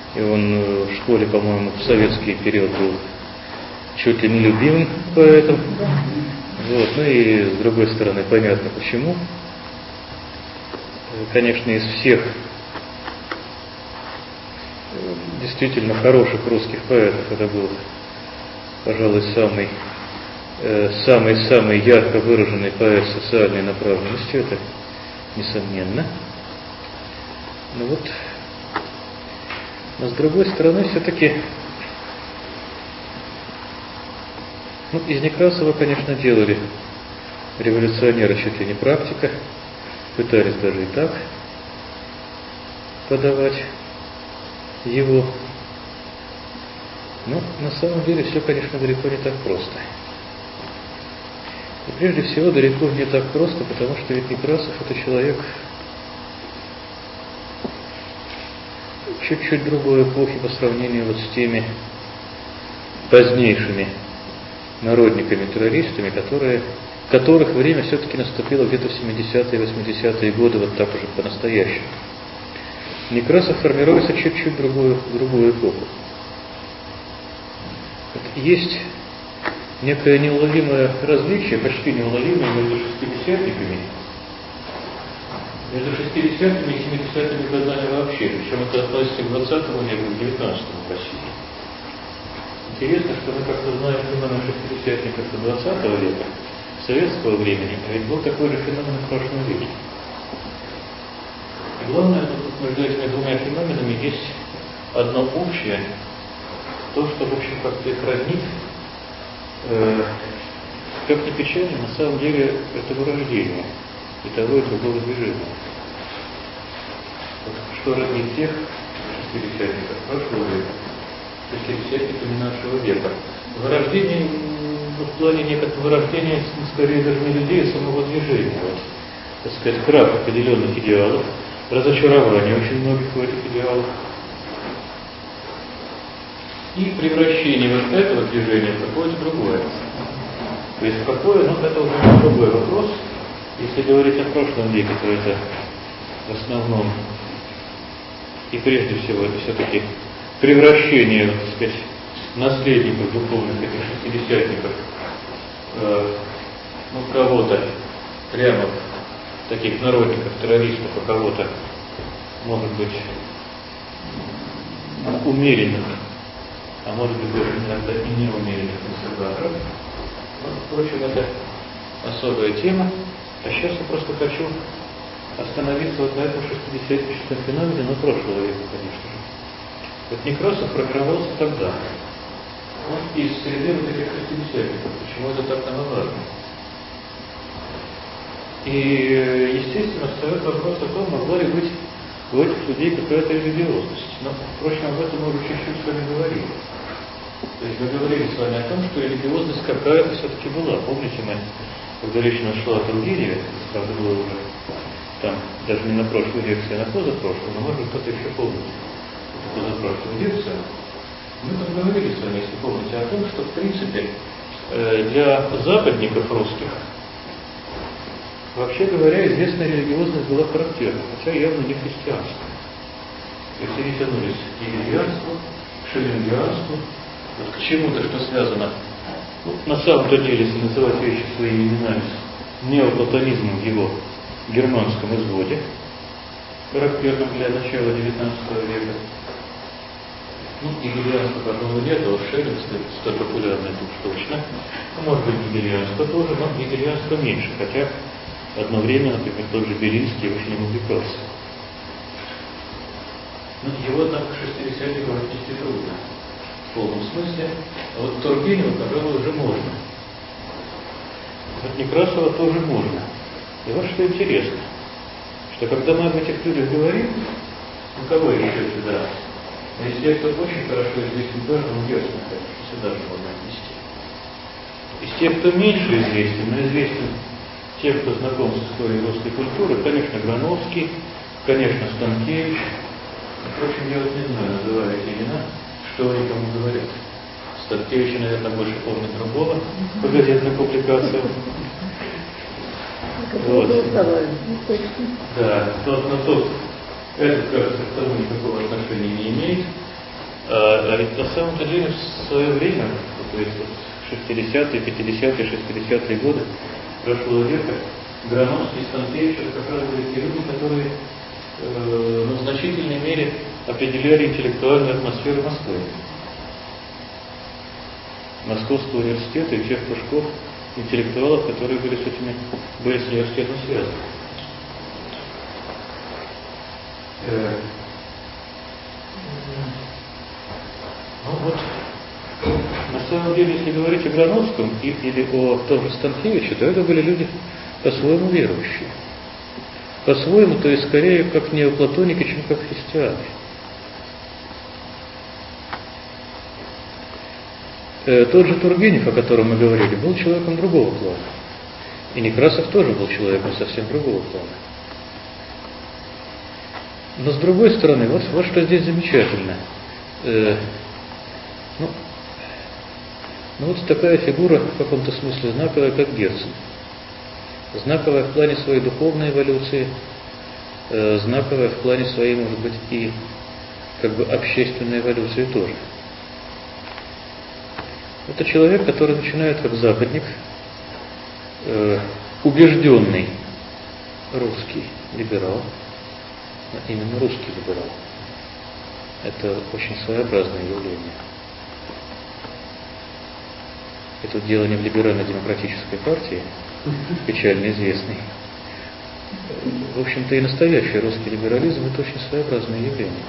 И он в школе, по-моему, в советский период был чуть ли не любимым поэтом. Вот. Ну и с другой стороны, понятно почему. Конечно, из всех действительно хороших русских поэтов это был, пожалуй, самый ярко выраженный поэт социальной направленности, это несомненно. Но с другой стороны, все-таки, из Некрасова, конечно, делали революционера чуть ли не практика, пытались даже и так подавать его. Но на самом деле все, конечно, далеко не так просто. И прежде всего далеко не так просто, потому что ведь Некрасов это человек чуть-чуть другой эпохи по сравнению вот с теми позднейшими народниками-террористами, которых время все-таки наступило где-то в 70-е, 80-е годы, вот так уже по-настоящему. Некрасов формируется чуть-чуть другую эпоху. Вот есть некое неуловимое различие, почти неуловимое между шестидесятниками, между 60-ми и 70-ми годами вообще, причем это относится к 20 веку и к 19-му в России. Интересно, что мы как-то знаем феномен шестидесятников 20 века, советского времени, а ведь был такой же феномен в прошлом веке. И главное, между этими двумя феноменами есть одно общее, то, что, в общем, как-то их разнит, как ни печально, на самом деле это вырождение и того, и другого движения. Вот что разнит тех шестидесятников прошлого века, шестидесятниками нашего века. Вырождение, в плане некоторого вырождения, скорее даже не людей, а самого движения. Вот, так сказать, крах определенных идеалов, разочарование очень многих в этих идеалах. И превращение вот этого движения в какое-то другое. То есть какое, это уже другой вопрос. Если говорить о прошлом веке, то это в основном и прежде всего это все-таки превращение, так сказать, наследников духовных этих шестидесятников, кого-то прямо таких народников, террористов, а кого-то, может быть, умеренных, а может быть даже иногда и неумеренных консерваторов. Впрочем, это особая тема. А сейчас я просто хочу остановиться вот на этом шестидесятническом феномене, прошлого века, конечно же. Вот Некрасов формировался тогда. Он из среды вот этих шестидесятников. Почему это так нам важно? И, естественно, встает вопрос о том, могла ли быть у этих людей какая-то религиозность. Но, впрочем, об этом мы уже чуть-чуть с вами говорили. То есть мы говорили с вами о том, что религиозность какая-то все-таки была. Помните, мы, когда речь нашла о Тургеневе, правда, было уже там, даже не на прошлой лекции, а на позапрошлой, но может кто-то еще помнит позапрошлую лекцию, мы там говорили с вами, если помните, о том, что в принципе для западников русских, вообще говоря, известная религиозность была характерна, хотя явно не христианская. То есть они тянулись к египрианству, к шеллингианству, вот к чему-то, что связано, на самом-то деле, если называть вещи своими именами, с неоплатонизмом в его германском изводе, характерном для начала XIX века. Гегелианство, пожалуй, нет, а вот Шеллинг столь популярный тут точно. Может быть, гегелианство тоже, но гегелианство меньше, хотя одно время, например, тот же Белинский очень им увлекался. Его, однако, к шестидесятникам отнести трудно, в полном смысле. А вот Тургенева, пожалуй, уже можно. Вот Некрасова тоже можно. И вот что интересно, что когда мы об этих людях говорим, кого еще сюда? Из тех, кто очень хорошо известен каждому, ясно, что сюда же можно отнести. Из тех, кто меньше известен, но известен тем, кто знаком с историей русской культуры, конечно, Грановский, конечно, Станкевич. Впрочем, я вот не знаю, называя эти имена, что они кому говорят. Станкевича, наверное, больше помнит другого по газетным публикациям. Вот. Да, тот, этот, кажется, к тому никакого отношения не имеет. а ведь на самом-то деле в свое время, то есть 60-е, 50-е, 60-е годы прошлого века, Грановский, Станкевич, это как раз были те люди, которые в значительной мере определяли интеллектуальную атмосферу Москвы. Московского университета и тех кружков интеллектуалов, которые были с университетом связаны. Ну вот, на самом деле, если говорить о Грановском или о том же Станкевиче, то это были люди по-своему верующие. По-своему, то есть скорее как неоплатоники, чем как христиане. Тот же Тургенев, о котором мы говорили, был человеком другого плана. И Некрасов тоже был человеком совсем другого плана. Но с другой стороны, вот что здесь замечательно. Вот такая фигура в каком-то смысле знаковая, как Герцен. Знаковая в плане своей духовной эволюции, знаковая в плане своей, может быть, и как бы общественной эволюции тоже. Это человек, который начинает как западник, убежденный русский либерал, именно русский либерал. Это очень своеобразное явление. И тут дело не в либерально-демократической партии, печально известной. В общем-то, и настоящий русский либерализм – это очень своеобразное явление.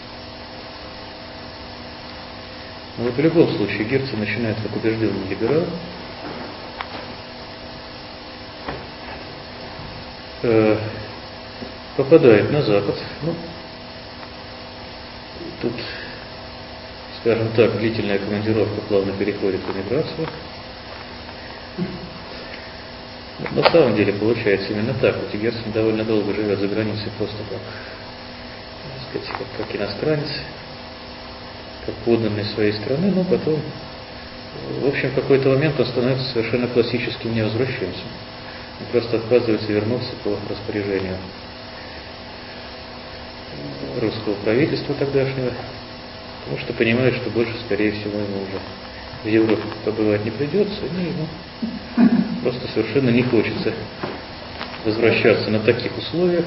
Но вот в любом случае Герцен начинает как убежденный либерал, попадает на Запад. Тут, скажем так, длительная командировка плавно переходит в эмиграцию. На самом деле получается именно так. Вот Герцен довольно долго живет за границей просто как иностранец, как подданный своей страны, но потом, в общем, в какой-то момент он становится совершенно классическим невозвращенцем. Он просто отказывается вернуться по распоряжению русского правительства тогдашнего, потому что понимает, что больше, скорее всего, ему уже в Европе побывать не придется, и ему просто совершенно не хочется возвращаться на таких условиях,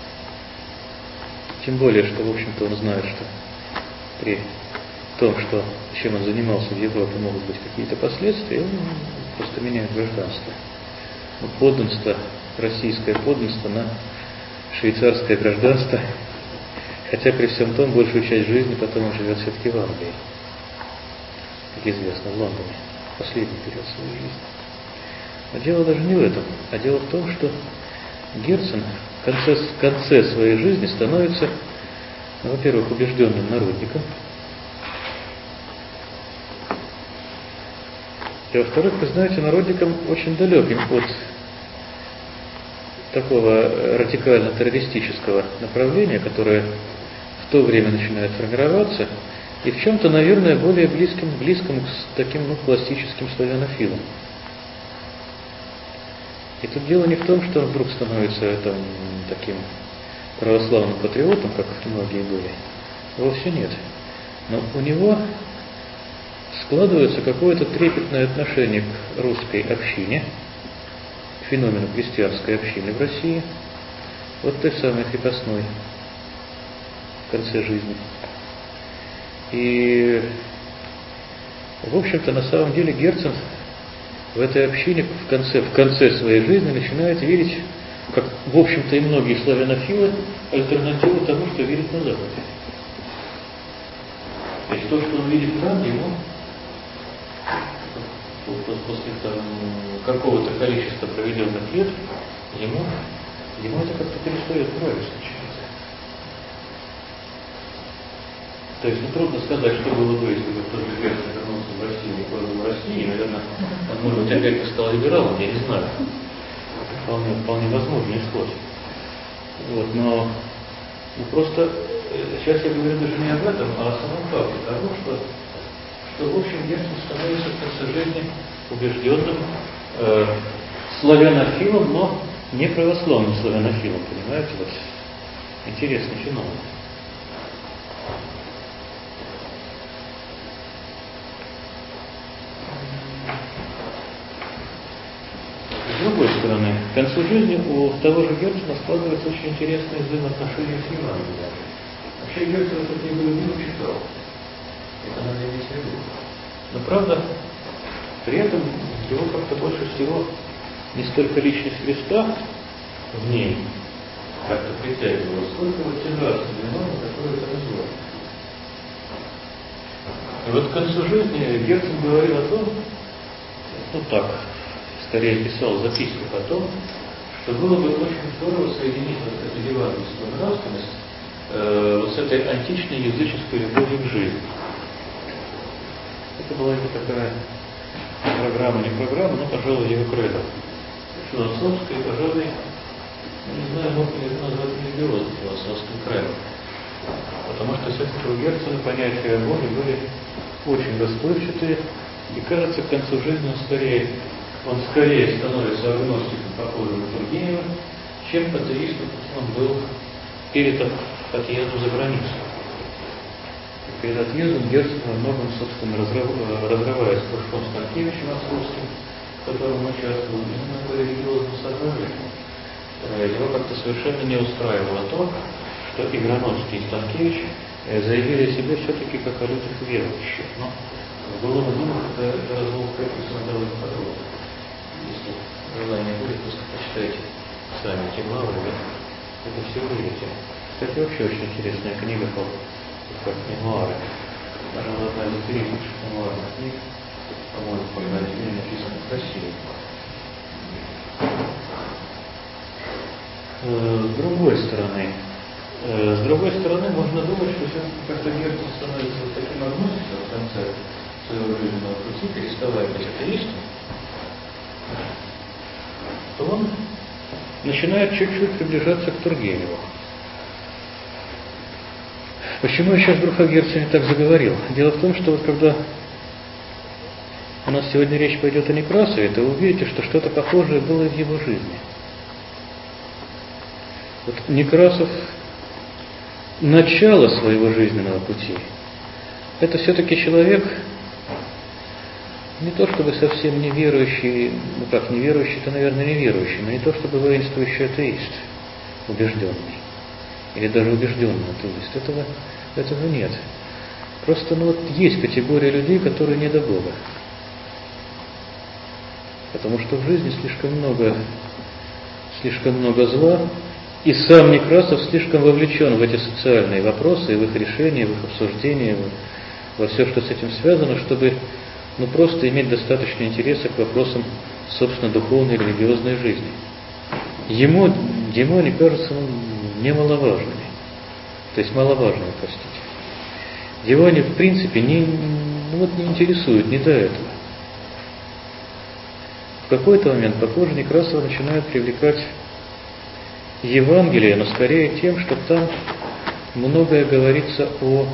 тем более, что, в общем-то, он знает, что при том, чем он занимался в Европе, могут быть какие-то последствия, он просто меняет гражданство. Подданство, российское подданство на швейцарское гражданство, хотя при всем том большую часть жизни потом он живет все-таки в Англии, как известно, в Лондоне, последний период своей жизни. Но дело даже не в этом, а дело в том, что Герцен в конце своей жизни становится, во-первых, убежденным народником, и, во-вторых, вы знаете, народником очень далеким от такого радикально-террористического направления, которое в то время начинает формироваться, и в чем-то, наверное, более близким к таким классическим славянофилам. И тут дело не в том, что он вдруг становится таким православным патриотом, как многие были. Вовсе нет. Но у него складывается какое-то трепетное отношение к русской общине, к феномену крестьянской общины в России, вот той самой крепостной в конце жизни. И, в общем-то, на самом деле Герцен в этой общине в конце своей жизни начинает видеть, как, в общем-то, и многие славянофилы, альтернативу тому, что видит на Западе. То есть то, что он видит там, ему после какого-то количества проведенных лет, ему это как-то перестает нравиться почему-то. То есть трудно сказать, что было бы, если бы тот же Герцен вернулся в Россию и был в России, наверное, он, может быть, опять бы стал либералом, я не знаю. Вполне возможный исход. Но просто сейчас я говорю даже не об этом, а о самом факте того, что в общем, Герцен становится в конце жизни убежденным славянофилом, но не православным славянофилом, понимаете? Вот интересный феномен. концу жизни у того же Герцена складывается очень интересное взаимоотношение с Евангелием. Вообще Герцен эту книгу любил, читал. Это надо иметь в виду. Но правда, при этом его как-то больше всего не столько личность Христа в ней как-то притягивала, сколько вот те нравственные нормы, которые это называют. И вот к концу жизни Герцен говорил о том, ну так, скорее писал в записках о том, что было бы очень здорово соединить вот эту евангельскую нравственность вот с этой античной языческой любовью к жизни. Это была его такая программа, не программа, но, пожалуй, его кредо. Философская, пожалуй, не знаю, можно ли это назвать религиозным философским кредо. Потому что все-таки у Герцена понятия о Боге были очень расплывчатые, и кажется, к концу жизни он скорее становится агностиком, похожим на Тургенева, чем атеистом он был перед отъездом за границу. Перед отъездом Герцен во многом, собственно, разрываясь с Пушком Станкевичем Отцовским, в котором он участвовал, именно по религиозному соображению. Его как-то совершенно не устраивало то, что и Грановский, и Станкевич заявили о себе все-таки как о людях верующих. Но в «Былом и думах» это разлог прописано довольно подробно. Если желание будет, то почитайте сами эти главы, вы это все увидите. Кстати, вообще очень интересная книга как мемуары. Пожалуй, одна из интереснейших мемуарных книг, по-моему, когда-нибудь написана в России. С другой стороны, можно думать, что все-таки как-то Герцен становится вот таким агностиком в конце своего жизненного пути, переставая быть атеистом, то он начинает чуть-чуть приближаться к Тургеневу. Почему я сейчас вдруг о Герцене так заговорил? Дело в том, что вот когда у нас сегодня речь пойдет о Некрасове, то вы увидите, что что-то похожее было и в его жизни. Вот Некрасов начало своего жизненного пути. Это все-таки человек не то чтобы совсем неверующий, ну как неверующий, то, наверное, неверующий, но не то чтобы воинствующий атеист, убежденный, или даже убежденный атеист. Этого нет. Просто вот есть категория людей, которые не до Бога. Потому что в жизни слишком много зла, и сам Некрасов слишком вовлечен в эти социальные вопросы, и в их решение, в их обсуждение, во все, что с этим связано, чтобы просто иметь достаточно интереса к вопросам, собственно, духовной и религиозной жизни. Ему они кажутся немаловажными. То есть маловажными, простите. Его они, в принципе, не интересуют, не до этого. В какой-то момент, похоже, Некрасова начинает привлекать Евангелие, но скорее тем, что там многое говорится о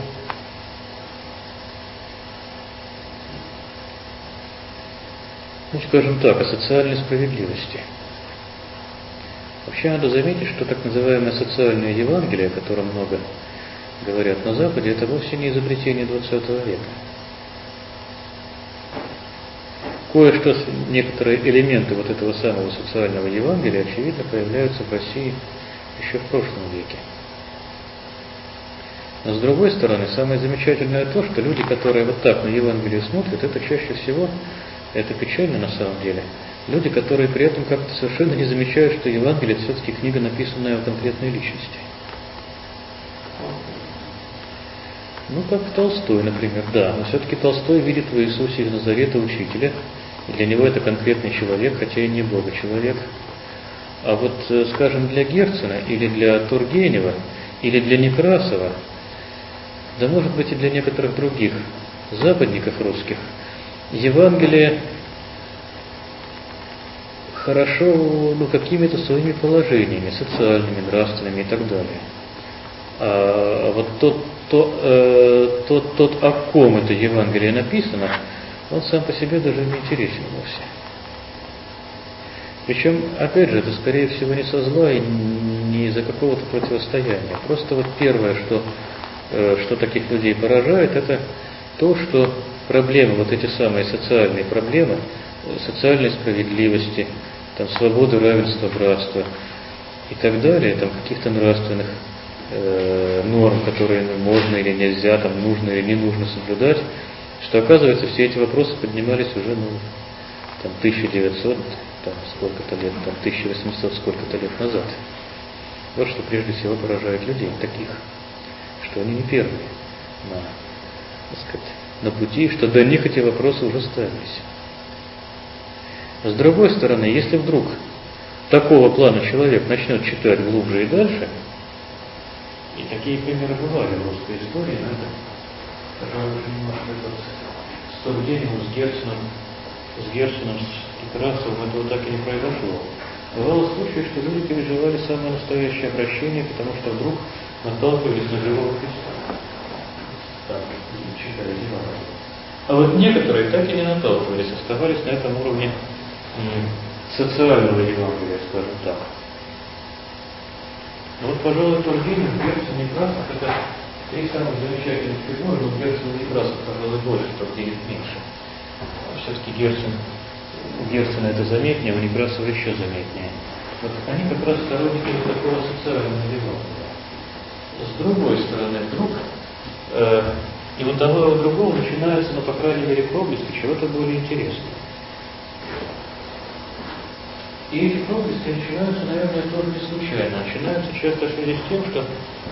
скажем так, о социальной справедливости. Вообще надо заметить, что так называемое социальное Евангелие, о котором много говорят на Западе, это вовсе не изобретение XX века. Кое-что, некоторые элементы вот этого самого социального Евангелия, очевидно, появляются в России еще в прошлом веке. Но с другой стороны, самое замечательное то, что люди, которые вот так на Евангелие смотрят, это чаще всего, это печально на самом деле, люди, которые при этом как-то совершенно не замечают, что Евангелие это все-таки книга, написанная о конкретной личности. Как Толстой, например, да, но все-таки Толстой видит в Иисусе из Назарета учителя, и для него это конкретный человек, хотя и не Бога человек. А вот, скажем, для Герцена, или для Тургенева, или для Некрасова, да может быть и для некоторых других западников русских, Евангелие хорошо, какими-то своими положениями, социальными, нравственными и так далее. А вот тот, о ком это Евангелие написано, он сам по себе даже не интересен вовсе. Причем, опять же, это скорее всего не со зла и не из-за какого-то противостояния. Просто вот первое, что таких людей поражает, это то, что проблемы, вот эти самые социальные проблемы, социальной справедливости, там свободы, равенства, братства и так далее, там каких-то нравственных норм, которые можно или нельзя, там нужно или не нужно соблюдать, что оказывается все эти вопросы поднимались уже там 1900, там сколько-то лет, там 1800 сколько-то лет назад. Вот что прежде всего поражает людей таких, что они не первые на пути, что до них эти вопросы уже ставились. С другой стороны, если вдруг такого плана человек начнет читать глубже и дальше, и такие примеры бывали в русской истории, надо, пожалуй, немножко с Тургеневым, с Герценом, с Некрасовым этого так и не произошло. Бывало случаи, что люди переживали самое настоящее обращение, потому что вдруг наталкивались на живого Христа. Так, читали Евангелие. А вот некоторые так и не наталкивались, оставались на этом уровне социального Евангелия, скажем так. Но вот, пожалуй, Тургенев, Герцен, Некрасов — это три самых замечательных фигуры, но Герцен и Некрасов, пожалуй, больше, Тургенев меньше. Все-таки у Герцена это заметнее, у Некрасова еще заметнее. Вот они как раз сторонники такого социального Евангелия. С другой стороны, вдруг и у того, и у другого начинается, по крайней мере, проблески чего-то более интересного. И эти проблески начинаются, наверное, тоже не случайно. Начинаются часто в связи с тем, что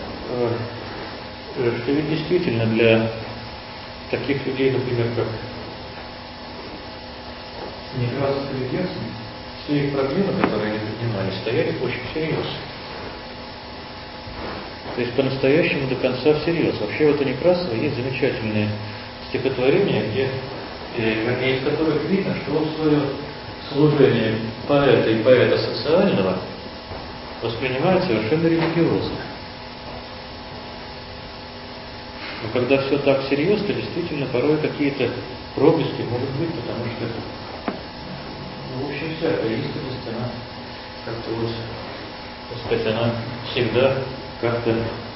ведь действительно для таких людей, например, как Некрасов и Герцен, все их проблемы, которые они поднимали, стояли очень серьезно. То есть по-настоящему до конца всерьез. Вообще вот у Некрасова есть замечательное стихотворение, из которых видно, что он свое служение поэта и поэта социального воспринимает совершенно религиозно. Но когда все так серьезно, то действительно порой какие-то проблески могут быть, потому что, в общем, всякая истинность, она как-то вот, так сказать, она всегда как-то,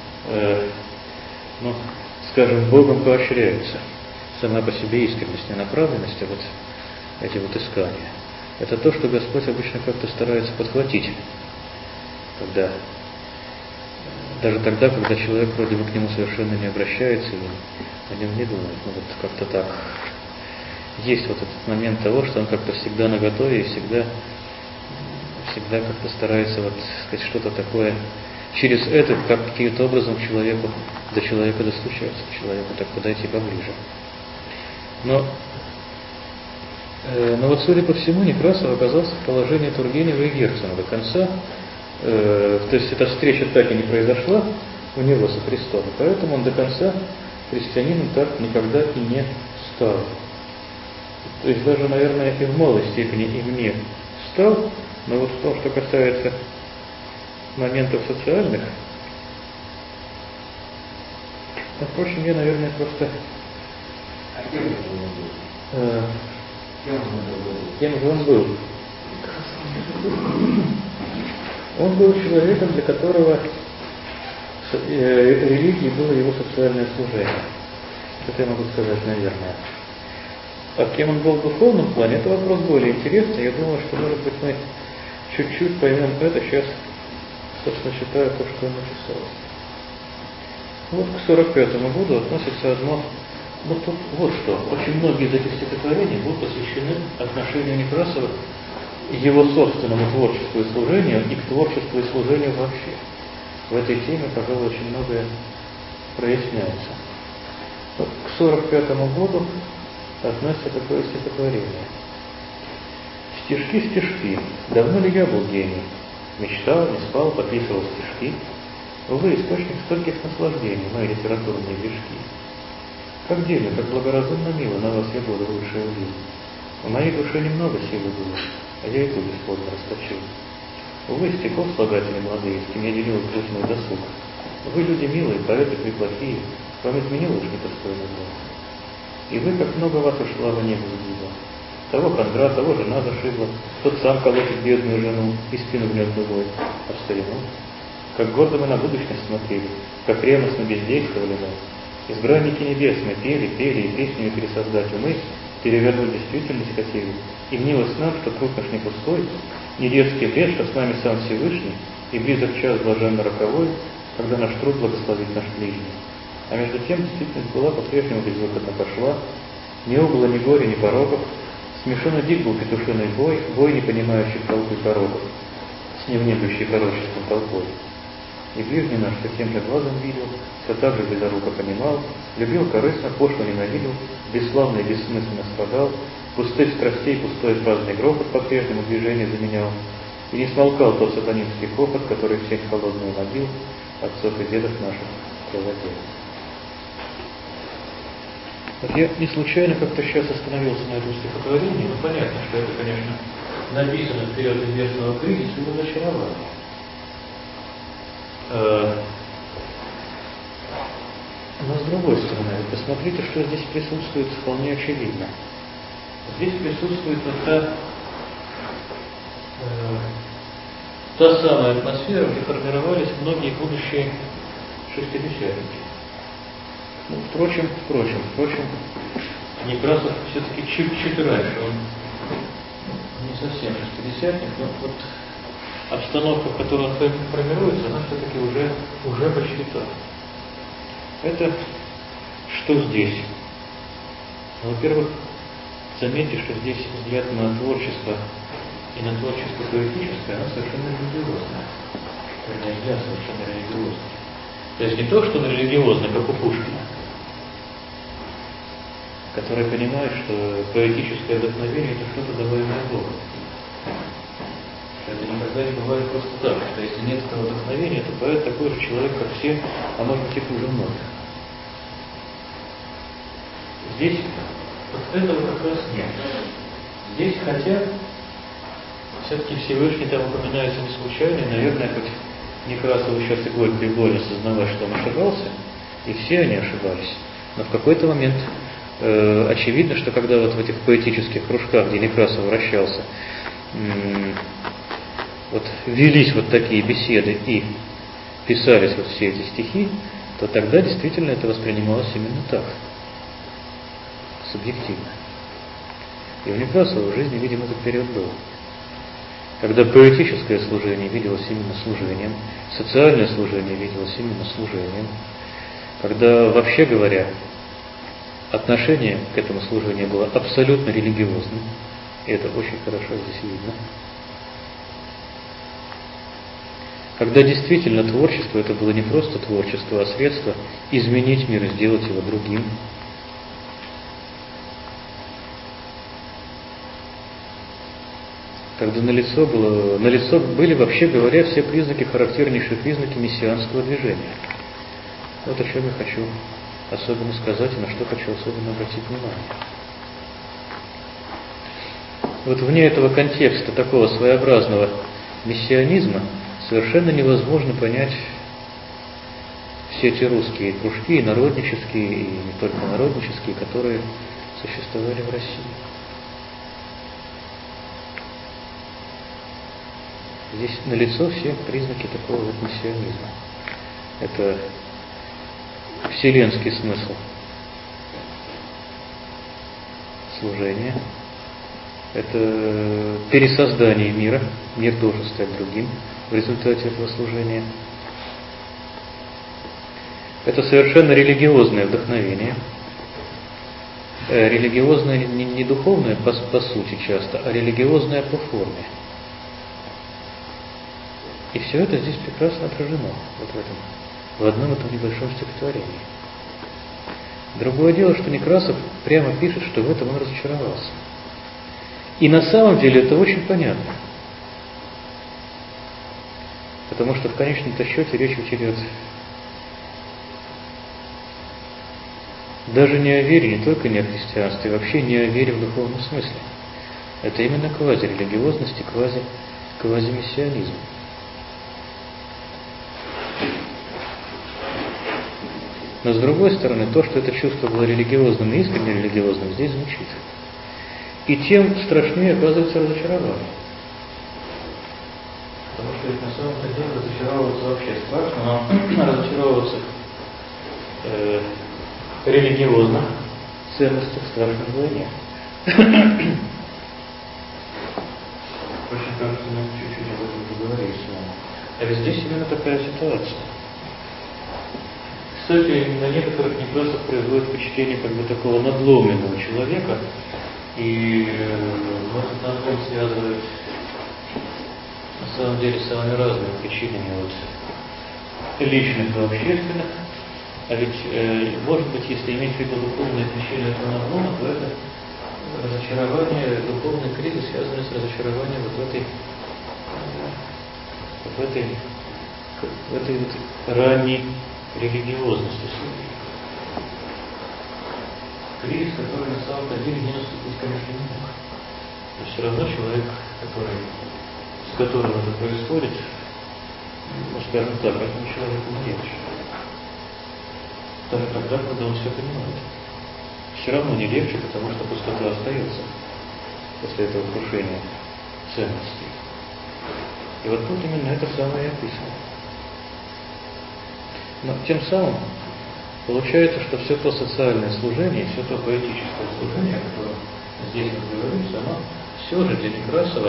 скажем, Богом поощряется. Сама по себе искренность и направленность, вот эти вот искания. Это то, что Господь обычно как-то старается подхватить, даже тогда, когда человек вроде бы к нему совершенно не обращается и о нем не думает. Вот как-то так. Есть вот этот момент того, что он как-то всегда наготове и всегда как-то старается сказать, что-то такое через это каким-то образом до человека достучаться, к человеку так подойти поближе. Но вот, судя по всему, Некрасов оказался в положении Тургенева и Герцена до конца. То есть эта встреча так и не произошла у него со Христом, поэтому он до конца христианином так никогда и не стал. То есть даже, наверное, и в малой степени им не стал, но вот в том, что касается моментов социальных, впрочем, я, наверное, просто... Кем же он был? Он был человеком, для которого религия было его социальное служение. Это я могу сказать, наверное. А кем он был в духовном плане, это вопрос более интересный. Я думаю, что, может быть, мы чуть-чуть поймем это. Сейчас, собственно, читаю то, что он написал. Вот к 45-му году относится одно... тут вот что. Очень многие из этих стихотворений будут посвящены отношению Некрасова к его собственному творчеству и служению, и к творчеству и служению вообще. В этой теме, пожалуй, очень многое проясняется. Вот к 45-му году относится такое стихотворение. Стишки, давно ли я был гений? Мечтал, не спал, подписывал стишки. Увы, источник стольких наслаждений, мои литературные грешки. Как дельно, как благоразумно мило на вас я годы лучшие убил. В моей душе немного силы было, а я и ту бесплодно расточил. Увы, стихов слагатели молодые, с кем я делил грустный досуг. Вы люди милые, поэты неплохие, вам изменило уж недостойно было. И вы, как много вас ушло в небо сгибло. Того хандра, того жена зашибла, тот сам колотит бедную жену и спину гнет дугой. А в старину, как гордо мы на будущность смотрели, как ревностно бездействовали мы. Избранники небесные пели, и песню пересоздать умы, перевернуть действительность хотели. И мнилось нам, что труд наш не пустой, не детский бред, что с нами сам Всевышний, и близок час блаженно роковой, когда наш труд благословит наш ближний. А между тем действительность была по-прежнему безвыходно пошла, ни угла, ни горя, ни порогов, смешон и дик был петушиный бой, не понимающий толпы порогов, с невнемлющей пророчеством толпой. И ближний наш все тем же глазом видел, все так же близоруко понимал, любил корыстно, пошло ненавидел, бесславно и бессмысленно страдал, пустых страстей пустой праздный грохот по-прежнему движение заменял, и не смолкал тот сатанинский хохот, который всех холодную могил отцов и дедов наших проводил. Вот я не случайно как-то сейчас остановился на этом стихотворении, но понятно, что это, конечно, написано в период известного кризиса и разочарования. Но с другой стороны, посмотрите, что здесь присутствует вполне очевидно. Здесь присутствует вот та самая атмосфера, где формировались многие будущие шестидесятники. Ну, впрочем, Некрасов все-таки чуть раньше, он не совсем шестидесятник, но вот обстановка, в которой он формируется, она все-таки уже почти так. Это что здесь? Ну, во-первых, заметьте, что здесь взгляд на творчество и на творчество поэтическое, оно совершенно религиозное. Вернее, взгляд совершенно религиозный. То есть не то, что он религиозный, как у Пушкина, который понимает, что поэтическое вдохновение – это что-то даваемое Богом. Это никогда не бывает просто так, что если нет этого вдохновения, то поэт такой же человек, как все, а может быть и хуже многих. Здесь вот этого как раз нет. Здесь, хотя все-таки Всевышний там упоминается не случайно, и, наверное, хоть Некрасову сейчас и горько и больно осознавать, что он ошибался, и все они ошибались, но в какой-то момент очевидно, что когда вот в этих поэтических кружках, где Некрасов вращался, вот велись вот такие беседы и писались вот все эти стихи, то тогда действительно это воспринималось именно так, субъективно. И у Некрасова в жизни, видимо, этот период был. Когда поэтическое служение виделось именно служением, социальное служение виделось именно служением, когда, вообще говоря, отношение к этому служению было абсолютно религиозным, и это очень хорошо здесь видно. Когда действительно творчество, это было не просто творчество, а средство изменить мир и сделать его другим. Когда налицо были, вообще говоря, все признаки, характернейшие признаки мессианского движения. Вот о чем я хочу особенно сказать и на что хочу особенно обратить внимание. Вот вне этого контекста такого своеобразного мессианизма совершенно невозможно понять все эти русские кружки, и народнические, и не только народнические, которые существовали в России. Здесь налицо все признаки такого вот мессианизма. Это вселенский смысл служения, это пересоздание мира, мир должен стать другим в результате этого служения. Это совершенно религиозное вдохновение, религиозное не духовное по сути часто, а религиозное по форме. И все это здесь прекрасно отражено в одном этом небольшом стихотворении. Другое дело, что Некрасов прямо пишет, что в этом он разочаровался. И на самом деле это очень понятно. Потому что в конечном-то счете речь ведь идет даже не о вере, не только не о христианстве, вообще не о вере в духовном смысле. Это именно квазирелигиозность и квазимиссионизм. Но с другой стороны, то, что это чувство было религиозным и искренне религиозным, здесь звучит. И тем страшнее оказывается разочарование. Потому что ведь на самом деле разочаровываться вообще страшно, но разочаровываться религиозно в ценностях страшно вдвойне. Очень кажется, А ведь здесь именно такая ситуация. Кстати, на некоторых некрасах производит впечатление как бы такого надломленного человека, и этот надлом связывает на самом деле самыми разными причинами, вот, личных и общественных. А ведь, может быть, если иметь в виду духовные причины этого надлома, то это разочарование, духовный кризис, связанный с разочарованием в этой вот ранней религиозности. Кризис, который на самом деле не наступить, конечно, не мог. Но все равно человек, с которым это происходит, ну, скажем так, этому человеку не легче. Даже тогда, когда он все понимает. Все равно не легче, потому что пустота остается после этого крушения ценностей. И вот тут именно это самое и описано. Но тем самым получается, что все то социальное служение, все то поэтическое служение, о котором здесь говорится, оно все же для Некрасова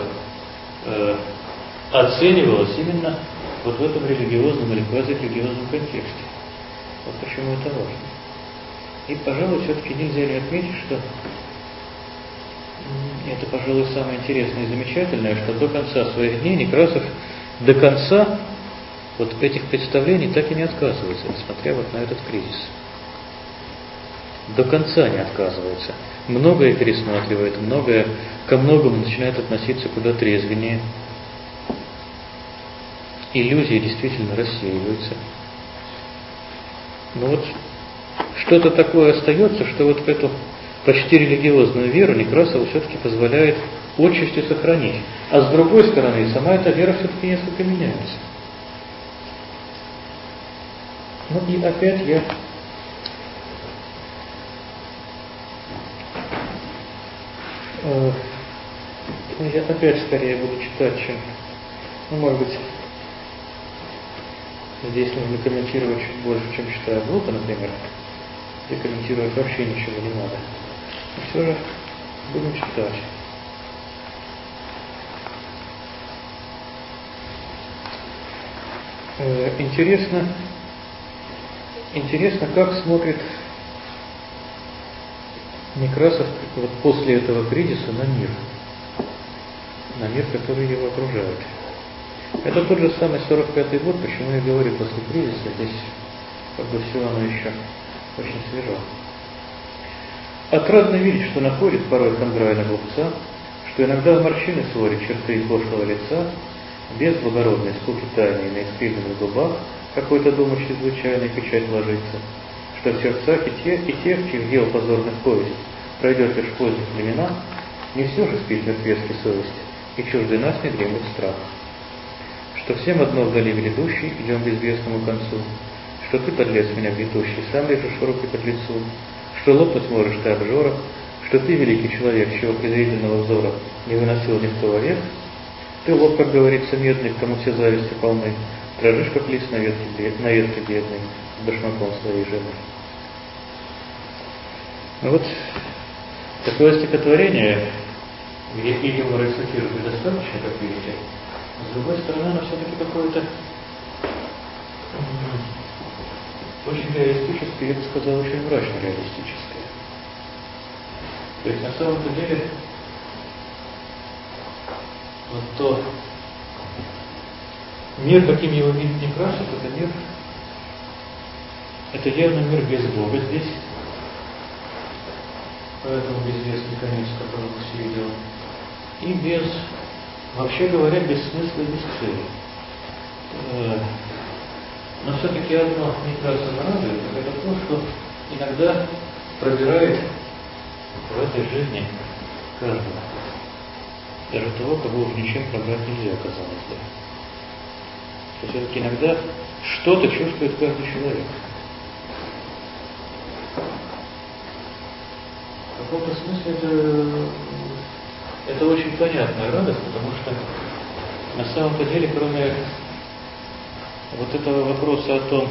оценивалось именно вот в этом религиозном или квазирелигиозном контексте. Вот почему это важно. И, пожалуй, все-таки нельзя не отметить, что это, пожалуй, самое интересное и замечательное, что до конца своих дней Некрасов до конца вот этих представлений так и не отказывается, несмотря вот на этот кризис. До конца не отказывается. Многое пересматривает, ко многому начинает относиться куда трезвеннее. Иллюзии действительно рассеиваются. Но вот что-то такое остается, что вот эту почти религиозную веру Некрасову все-таки позволяет отчасти сохранить. А с другой стороны, сама эта вера все-таки несколько меняется. Ну и опять я опять скорее буду читать, чем, ну, может быть, здесь нужно комментировать чуть больше, чем читаю Блока, например, где комментировать вообще ничего не надо. Но все же будем читать. Интересно, как смотрит Некрасов вот после этого кризиса на мир, который его окружает. Это тот же самый 45-й год, почему я говорю после кризиса, здесь как бы все оно еще очень свежо. Отрадно видеть, что находит порой хандра и наглухца, что иногда в морщины сводит черты пошлого лица, без благородной скуки тайны на искривленных губах какой-то думач чрезвычайной печать ложится, что в сердцах и тех, чьих дел позорных повесть пройдет лишь в поздних временах, не все же спит мертвецкий совесть, и чуждый нас не дремлет страх. Что всем одно вдали грядущий, идем к известному концу, что ты, подлец меня гнетущий, сам лежишь руки под лицу, что лопнуть можешь ты обжора, что ты, великий человек, чего презрительного взора не выносил никто вовек, ты лоб, как говорится, медный, к тому все зависти полны, дрожишь, как лист на ветке бедной, с башмаком своей жены. Ну вот, такое стихотворение, где и юмора и сатиры достаточно, как видите, а с другой стороны, оно все-таки какое-то очень реалистическое, я бы сказал, очень мрачно-реалистическое. То есть, на самом-то деле, вот то мир, каким его видит Некрасов, это явно мир без Бога здесь, поэтому безвестный конец, который мы все видим, и вообще говоря, без смысла и без цели. Но все-таки одно Некрасова радует, это то, что иногда пробирает в этой жизни каждого. Даже того, кого уж ничем пробрать нельзя, казалось бы. Что все-таки иногда что-то чувствует каждый человек. В каком-то смысле это очень понятная радость, потому что на самом-то деле, кроме вот этого вопроса о том,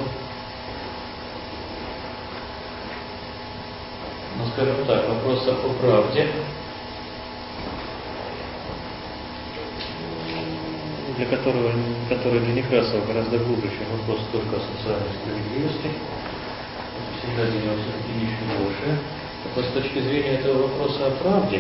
ну скажем так, вопроса о правде, который для Некрасова гораздо глубже, чем вопрос только о социальной справедливости. Всегда для него все-таки нечто большее. Так вот, с точки зрения этого вопроса о правде,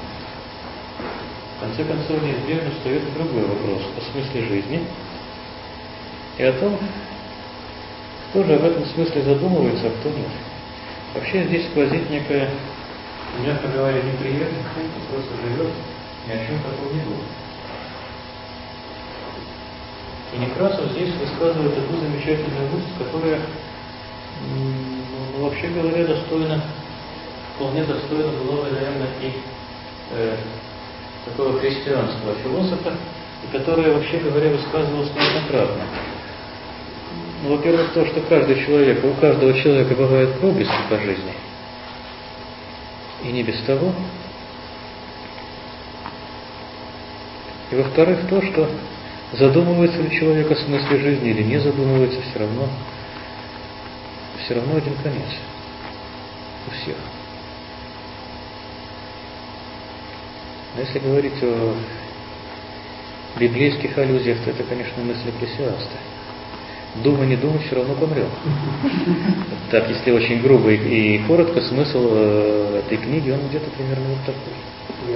в конце концов, неизбежно встает другой вопрос о смысле жизни и о том, кто же об этом смысле задумывается, а кто нет. Вообще здесь сквозит некая, мягко говоря, неприятность, кто просто живет, ни о чем таком не думает. И Некрасов здесь высказывает одну замечательную мысль, которая, вообще говоря, вполне достойна была бы, наверное, и такого христианского философа, и которая, вообще говоря, высказывалась неоднократно. Ну, во-первых, то, что у каждого человека бывают проблески по жизни, и не без того. И во-вторых, то, что задумывается ли человек о смысле жизни или не задумывается, все равно один конец у всех. Но если говорить о библейских аллюзиях, то это, конечно, мысль Экклесиаста. Думай, не думай, все равно помрем. Так, если очень грубо и коротко, смысл этой книги, он где-то примерно вот такой.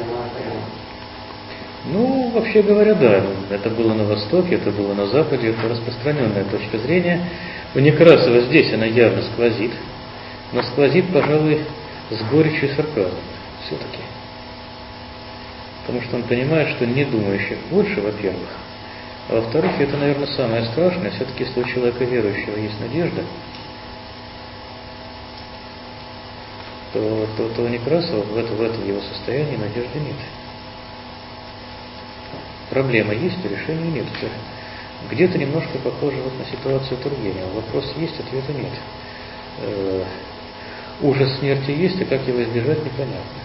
Ну, вообще говоря, да, это было на Востоке, это было на Западе, это распространенная точка зрения. У Некрасова здесь она явно сквозит, но сквозит, пожалуй, с горечью и сарказмом все-таки. Потому что он понимает, что не думающих больше, во-первых, а во-вторых, это, наверное, самое страшное, все-таки если у человека верующего есть надежда, то у Некрасова в этом его состоянии надежды нет. Проблема есть, а решения нет. Где-то немножко похоже вот на ситуацию Тургенева. Вопрос есть, ответа нет. Ужас смерти есть, а как его избежать, непонятно.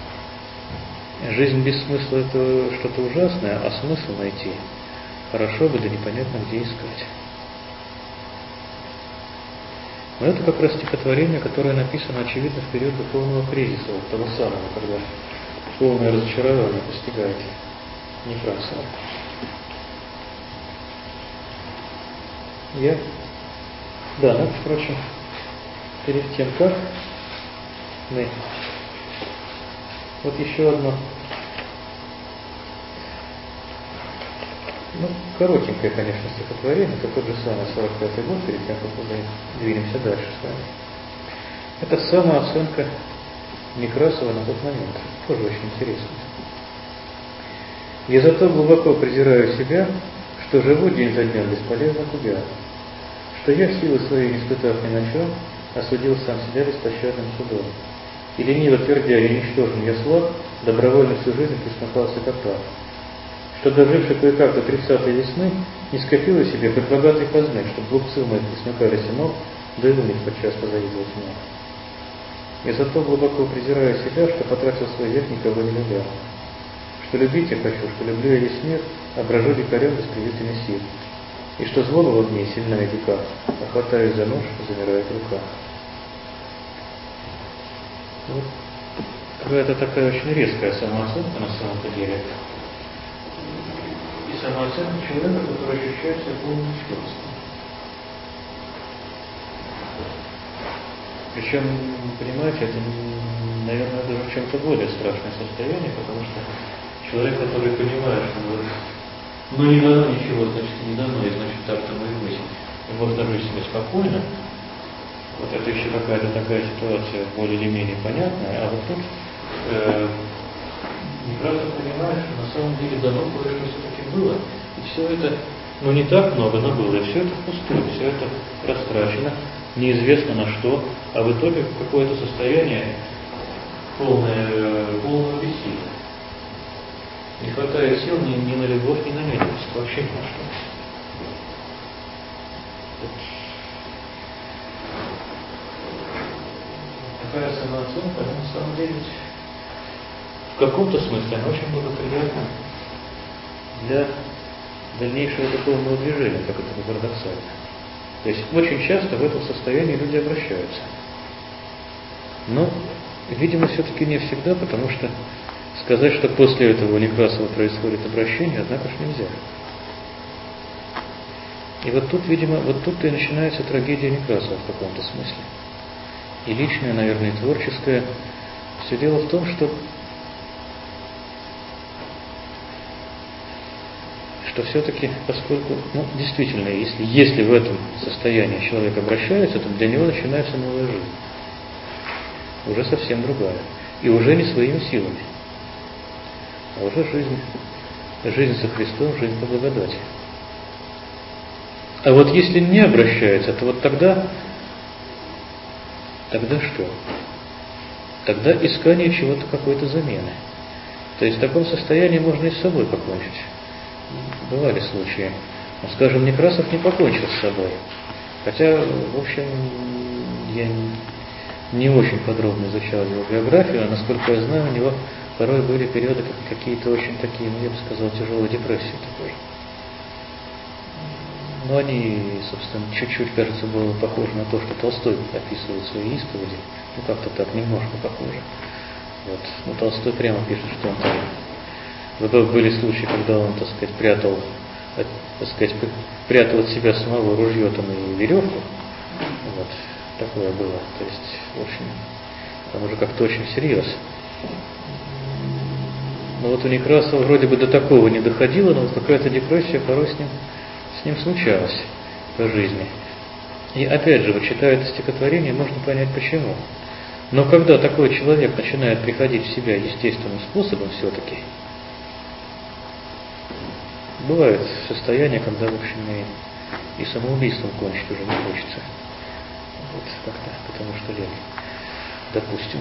Жизнь без смысла – это что-то ужасное, а смысл найти хорошо бы, да непонятно где искать. Но это как раз стихотворение, которое написано, очевидно, в период духовного кризиса, вот того самого, когда полное разочарование постигает Некрасова. Ну, впрочем, перед тем, как мы... Вот еще одно, коротенькое, конечно, стихотворение, это тот же самый 45-й год, перед тем, как мы двинемся дальше с вами. Это самооценка Некрасова на тот момент, тоже очень интересно. Я зато глубоко презираю себя, что живу день за днем бесполезно губя, что я силы своей, не испытав ни на чем, осудил сам себя беспощадным судом. И лениво твердя, я ничтожен, я слаб, добровольно всю жизнь присмыкался как раб. Что, доживший кое-как до 30-й весны, не скопил себе хоть богатой казны, чтоб глупцы мои присмыкались и мог, да и у них подчас позавидовать мог. Я зато глубоко презираю себя, что потратил свой век, никого не любя. Что любить я хочу, что люблю я весь мир, а брожу дикарем бесприютными сил. И что злоба во мне сильна и дика, а хватаюсь за нож, замирает рука. Вот какая-то такая очень резкая самооценка на самом-то деле. И самооценка человека, который ощущает себя полным ничтожеством. Причем, понимаете, это, наверное, даже в чем-то более страшное состояние, потому что человек, который понимает, что не дано ничего, значит не дано, и значит так тому и быть, и можно жить себе спокойно. Вот это еще какая-то такая ситуация более или менее понятная, а вот тут Некрасов понимает, что на самом деле дано кое-что все-таки было, и все это, не так много, но было, и все это впустую, все это растрачено, неизвестно на что, а в итоге какое-то состояние полного бессилия. Не хватает сил ни на любовь, ни на ненависть, вообще ни на что. Такая самооценка, она на самом деле в каком-то смысле она очень благоприятна для дальнейшего духовного движения, как это не парадоксально. То есть очень часто в этом состоянии люди обращаются. Но, видимо, все-таки не всегда, потому что сказать, что после этого у Некрасова происходит обращение, однако ж нельзя. И вот тут, видимо, вот тут-то и начинается трагедия Некрасова в каком-то смысле. И личная, наверное, и творческая. Все дело в том, что все-таки, поскольку, действительно, если в этом состоянии человек обращается, то для него начинается новая жизнь. Уже совсем другая. И уже не своими силами. А уже жизнь со Христом, жизнь по благодати. А вот если не обращается, то вот тогда что? Тогда искание чего-то, какой-то замены. То есть в таком состоянии можно и с собой покончить. Бывали случаи. Скажем, Некрасов не покончил с собой. Хотя, в общем, я не очень подробно изучал его биографию, а насколько я знаю, у него порой были периоды какие-то очень такие, я бы сказал, тяжелые депрессии такой. Но они, собственно, чуть-чуть, кажется, было похоже на то, что Толстой описывает в своей исповеди. Как-то так, немножко похоже. Вот. Толстой прямо пишет, что он там... Были случаи, когда он, так сказать, прятал от себя самого ружье там и веревку. Вот. Такое было. То есть, в общем, там уже как-то очень всерьез. Но вот у Некрасова вроде бы до такого не доходило, но вот какая-то депрессия порой с ним случалась по жизни. И опять же, вот читая это стихотворение, можно понять почему. Но когда такой человек начинает приходить в себя естественным способом все-таки, бывает состояние, когда, в общем, и самоубийством кончить уже не хочется. Вот как-то, потому что лень. Допустим.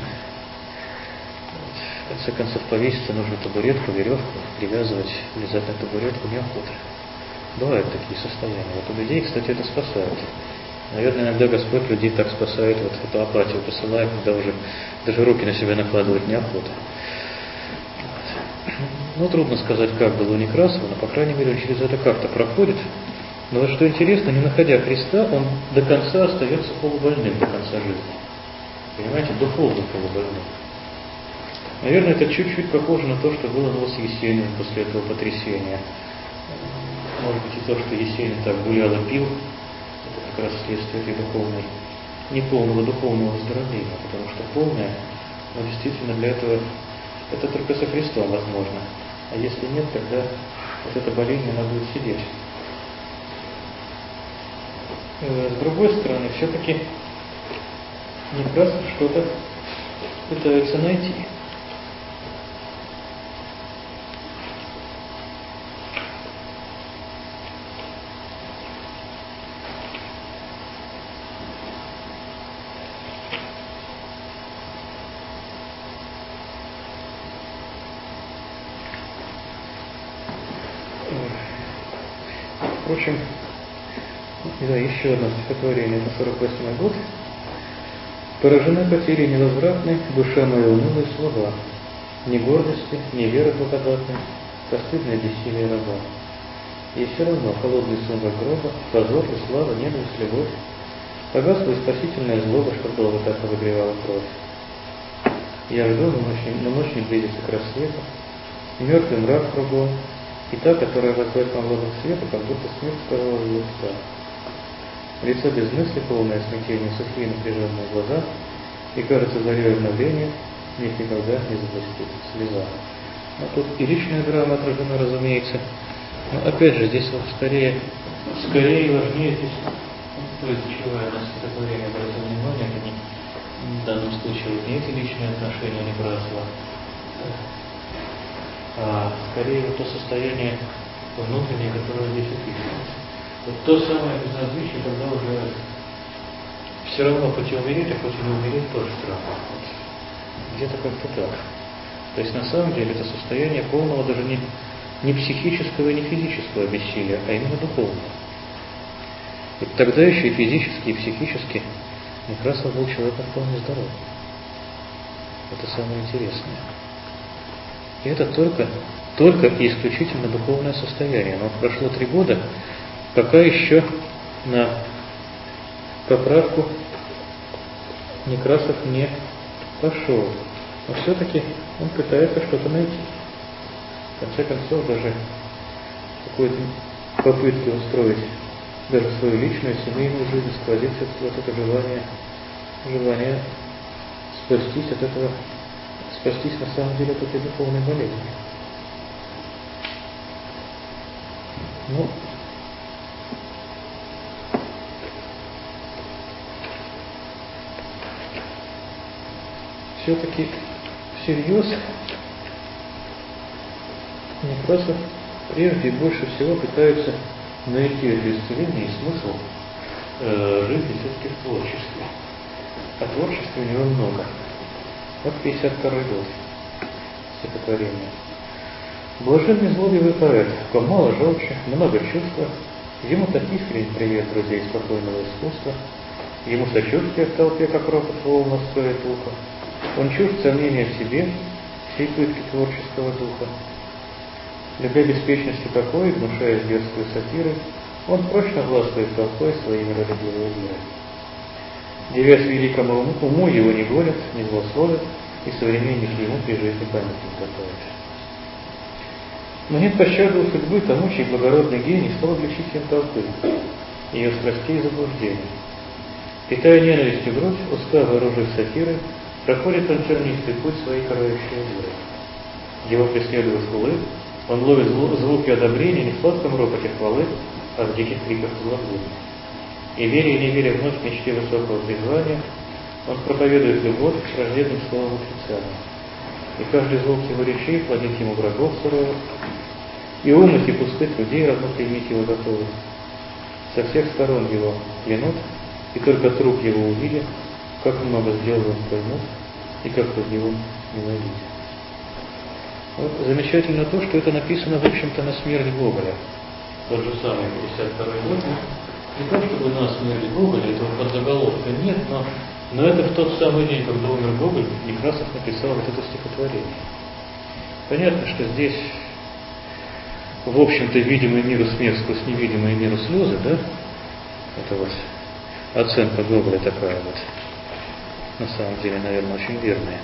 В конце концов, повеситься нужно табуретку, веревку, привязывать, лезать на табуретку неохота. Бывают такие состояния. Вот у людей, кстати, это спасает. Наверное, иногда Господь людей так спасает, вот эту апатию посылает, когда уже даже руки на себя накладывать неохота. Трудно сказать, как было у Некрасова, но, по крайней мере, он через это как-то проходит. Но вот что интересно, не находя Христа, он до конца остается полубольным до конца жизни. Понимаете, духовно полубольным. Наверное, это чуть-чуть похоже на то, что было с Есениным после этого потрясения. Может быть, и то, что Есенин так гулял и пил, это как раз следствие этой духовной, неполного духовного выздоровления, потому что полное, действительно для этого, это только со Христом возможно. А если нет, тогда вот это болезнь, она будет сидеть. С другой стороны, все-таки Некрасов что-то пытается найти. Впрочем, да, еще одно стихотворение, это 48-й год. «Поражена потерей невозвратной, душа моя уныла и слаба, ни гордости, ни веры благодатной, постыдное бессилие раба. И все равно холодный сумрак гроба, позор и слава, ненависть, любовь, погасла и спасительная злоба, что долго так разогревала кровь. Я жду, но ночь не близится к рассвету, мертвый мрак кругом, и та, которая возвать могла бы к свету, как будто смерть сказала ее уста. Лицо без мысли, полное смятение, сухие напряженные глаза, и, кажется, зарей обновления, в них никогда не заблестит слеза». Но тут и личная драма отражена, разумеется. Но опять же, здесь вот скорее и важнее здесь, то есть ключевое на стихотворение обратил внимание, это не, в данном случае не эти личные отношения Некрасова, а скорее вот то состояние внутреннее, которое здесь описывается. Вот то самое безразличие, когда уже все равно хоть и умереть, а хоть и не умереть тоже страшно. Вот. Где-то как-то так. То есть на самом деле это состояние полного даже не психического и не физического бессилия, а именно духовного. И тогда еще и физически, и психически Некрасов был человеком вполне здоровым. Это самое интересное. И это только и исключительно духовное состояние. Но прошло 3 года, пока еще на поправку Некрасов не пошел. Но все-таки он пытается что-то найти. В конце концов, даже какой-то попытки устроить даже свою личную, семейную жизнь сквозит вот это желание спастись от этого, спастись на самом деле от этой духовной болезни. Ну, все-таки всерьез Некрасов прежде и больше всего пытаются найти это исцеление и смысл жизни все-таки в творчестве. А творчества у него много. Вот 52-й год стихотворение. Блаженный злобивый поэт, в ком мало желчи, много чувства, ему так искренне привет друзей спокойного искусства, ему сочувствие в толпе, как ропот волн стоит ухо. Он чужд сомнения в себе, всей пытки творческого духа. Любя беспечности покоя, внушая детскую сатиры, он прочно властвует толпой своей миролюбивой верой. Девясь великому уму, его не гонят, не злословят, и современник ему при жизни памятник готовит. Но нет пощады у судьбы тому, чей благородный гений стал обличителем толпы, ее страстей и заблуждений. Питая ненавистью грудь, узка вооружив сатиры, проходит он тернистый путь своей карающей веры. Его преследуют хулы, он ловит звуки одобрения не в сладком ропоте хвалы, а в диких криках злоблудия. И веря и не веря вновь в мечте высокого призвания, он проповедует любовь с рожденным словом официально. И каждый звук его речей плодит ему врагов суровых, и умных и пустых людей равно примить его готовы. Со всех сторон его клянут, и только труп его увидит, как много сделал он поймут, и как под его ненавидит. Вот замечательно то, что это написано, в общем-то, на смерть Гоголя. Тот же самый 52-й год. Не то, чтобы на смерть Гоголя, этого подзаголовка нет, но это в тот самый день, когда умер Гоголь, Некрасов написал вот это стихотворение. Понятно, что здесь, в общем-то, видимый миру смех сквозь невидимый миру слезы, да? Это вот оценка Гоголя такая вот, на самом деле, наверное, очень верная.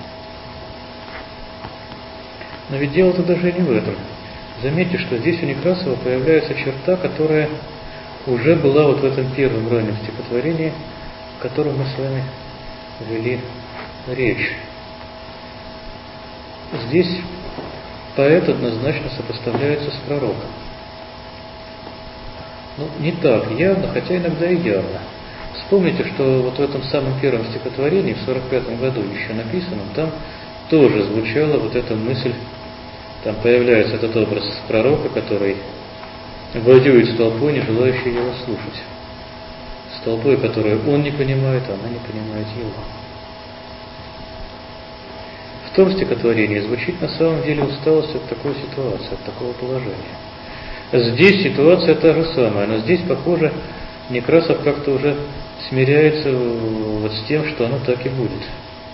Но ведь дело-то даже не в этом. Заметьте, что здесь у Некрасова появляется черта, которая уже была вот в этом первом раннем стихотворении, в котором мы с вами вели речь. Здесь поэт однозначно сопоставляется с пророком. Ну, не так явно, хотя иногда и явно. Вспомните, что вот в этом самом первом стихотворении, в 45-м году еще написанном, там тоже звучала вот эта мысль, там появляется этот образ пророка, который воюет с толпой, не желающей его слушать. С толпой, которую он не понимает, а она не понимает его. В том стихотворении звучит на самом деле усталость от такой ситуации, от такого положения. Здесь ситуация та же самая, но здесь, похоже, Некрасов как-то уже смиряется вот с тем, что оно так и будет.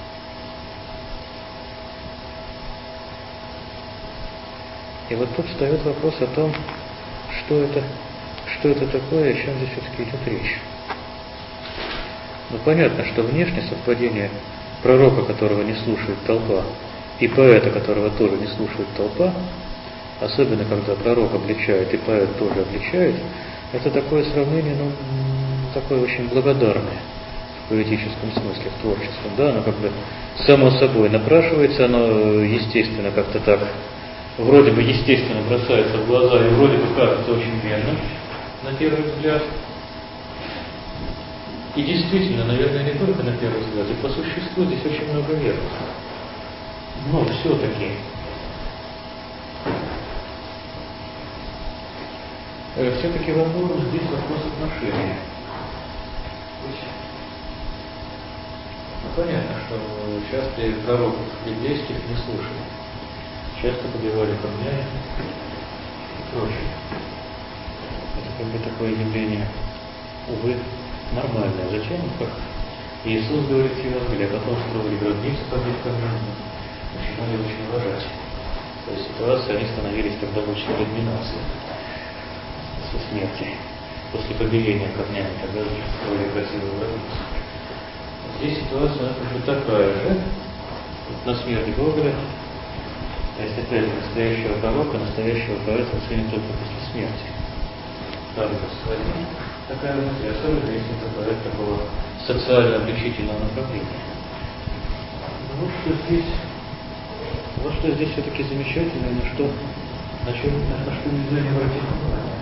И вот тут встает вопрос о том, что это такое, о чем здесь все-таки идет речь. Ну, понятно, что внешнее совпадение пророка, которого не слушает толпа, и поэта, которого тоже не слушает толпа, особенно когда пророк обличает и поэт тоже обличает, это такое сравнение, ну, такое очень благодарное в поэтическом смысле, в творческом. Да, оно как бы само собой напрашивается, оно естественно как-то так, вроде бы естественно бросается в глаза и вроде бы кажется очень верным на первый взгляд. И действительно, наверное, не только на первый взгляд, и по существу здесь очень много верных. Но все-таки во многом здесь вопрос отношения. Ну, понятно, что часто и пророков библейских не слушали. Часто побивали камнями и прочее. Это как бы такое явление, увы, нормальное. Зачем? Как Иисус говорит в Евангелии, а потом строили гробницу побить камнями, начинали очень уважать. То есть ситуации они становились тогда очень кульминацией со смерти. После побеления камнями тогда строили красивую гробницу. Здесь ситуация уже такая же, на смерти Гоголя. То есть опять настоящего пророка, настоящего поэта ценят только после смерти. ангельская. Такая мысль, особенно если это проект такого социально-обличительного направления. Вот что здесь все-таки замечательно, на что нельзя не обратить внимание.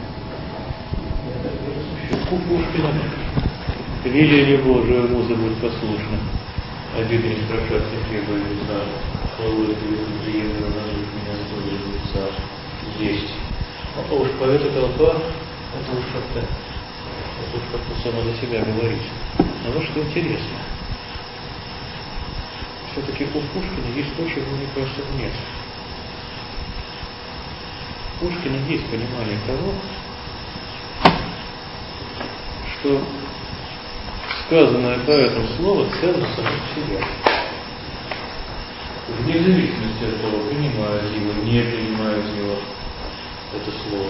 У Пушкина веление Божие муза будет послушна. Обиды не страшатся, требуя лица. Хвалу эту взаимно равнодушь меня стоит лица. Есть. А уж поэт и толпа, это уж как-то само за себя говорит. Но вот что интересно. Все-таки у Пушкина есть то, чего мне кажется нет. У Пушкина есть понимание того, что сказанное поэтом слово ценно само по себе. Вне зависимости от того, принимают его, не принимают его, это слово.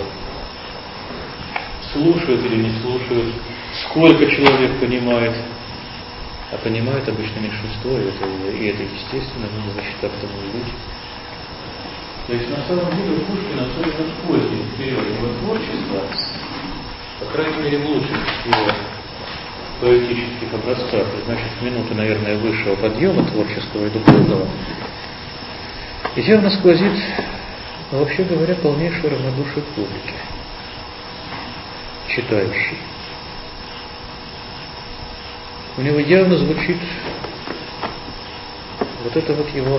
Слушают или не слушают, сколько человек понимает, а понимает обычно меньшинство, и это естественно, значит, так тому и быть. То есть на самом деле у Пушкина, особенно в поздний период его творчества, по крайней мере в лучших его поэтических образцах, значит, в минуты, наверное, высшего подъема творческого и духовного, явно сквозит, вообще говоря, полнейшее равнодушие к публике, читающей. У него явно звучит вот это вот его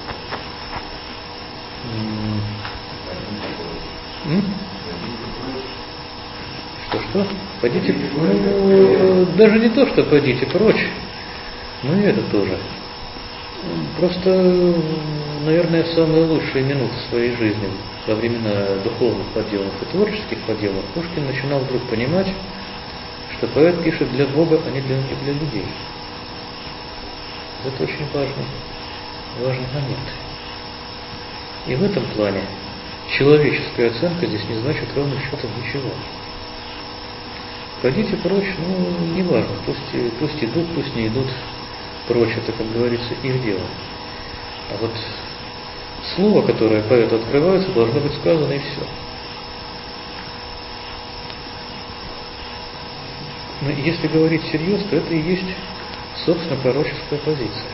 Что? Пойдите, даже не то, что пойдите прочь, но и это тоже. Просто, наверное, самые лучшие минуты своей жизни во времена духовных подъемов и творческих подъемов Пушкин начинал вдруг понимать, что поэт пишет для Бога, а не для людей. Это очень важный момент. И в этом плане человеческая оценка здесь не значит ровным счетом ничего. Пойдите прочь, не важно, пусть идут, пусть не идут прочь, это, как говорится, их дело. А вот слово, которое поэту открывается, должно быть сказано и все. Но если говорить всерьез, то это и есть, собственно, пророческая позиция.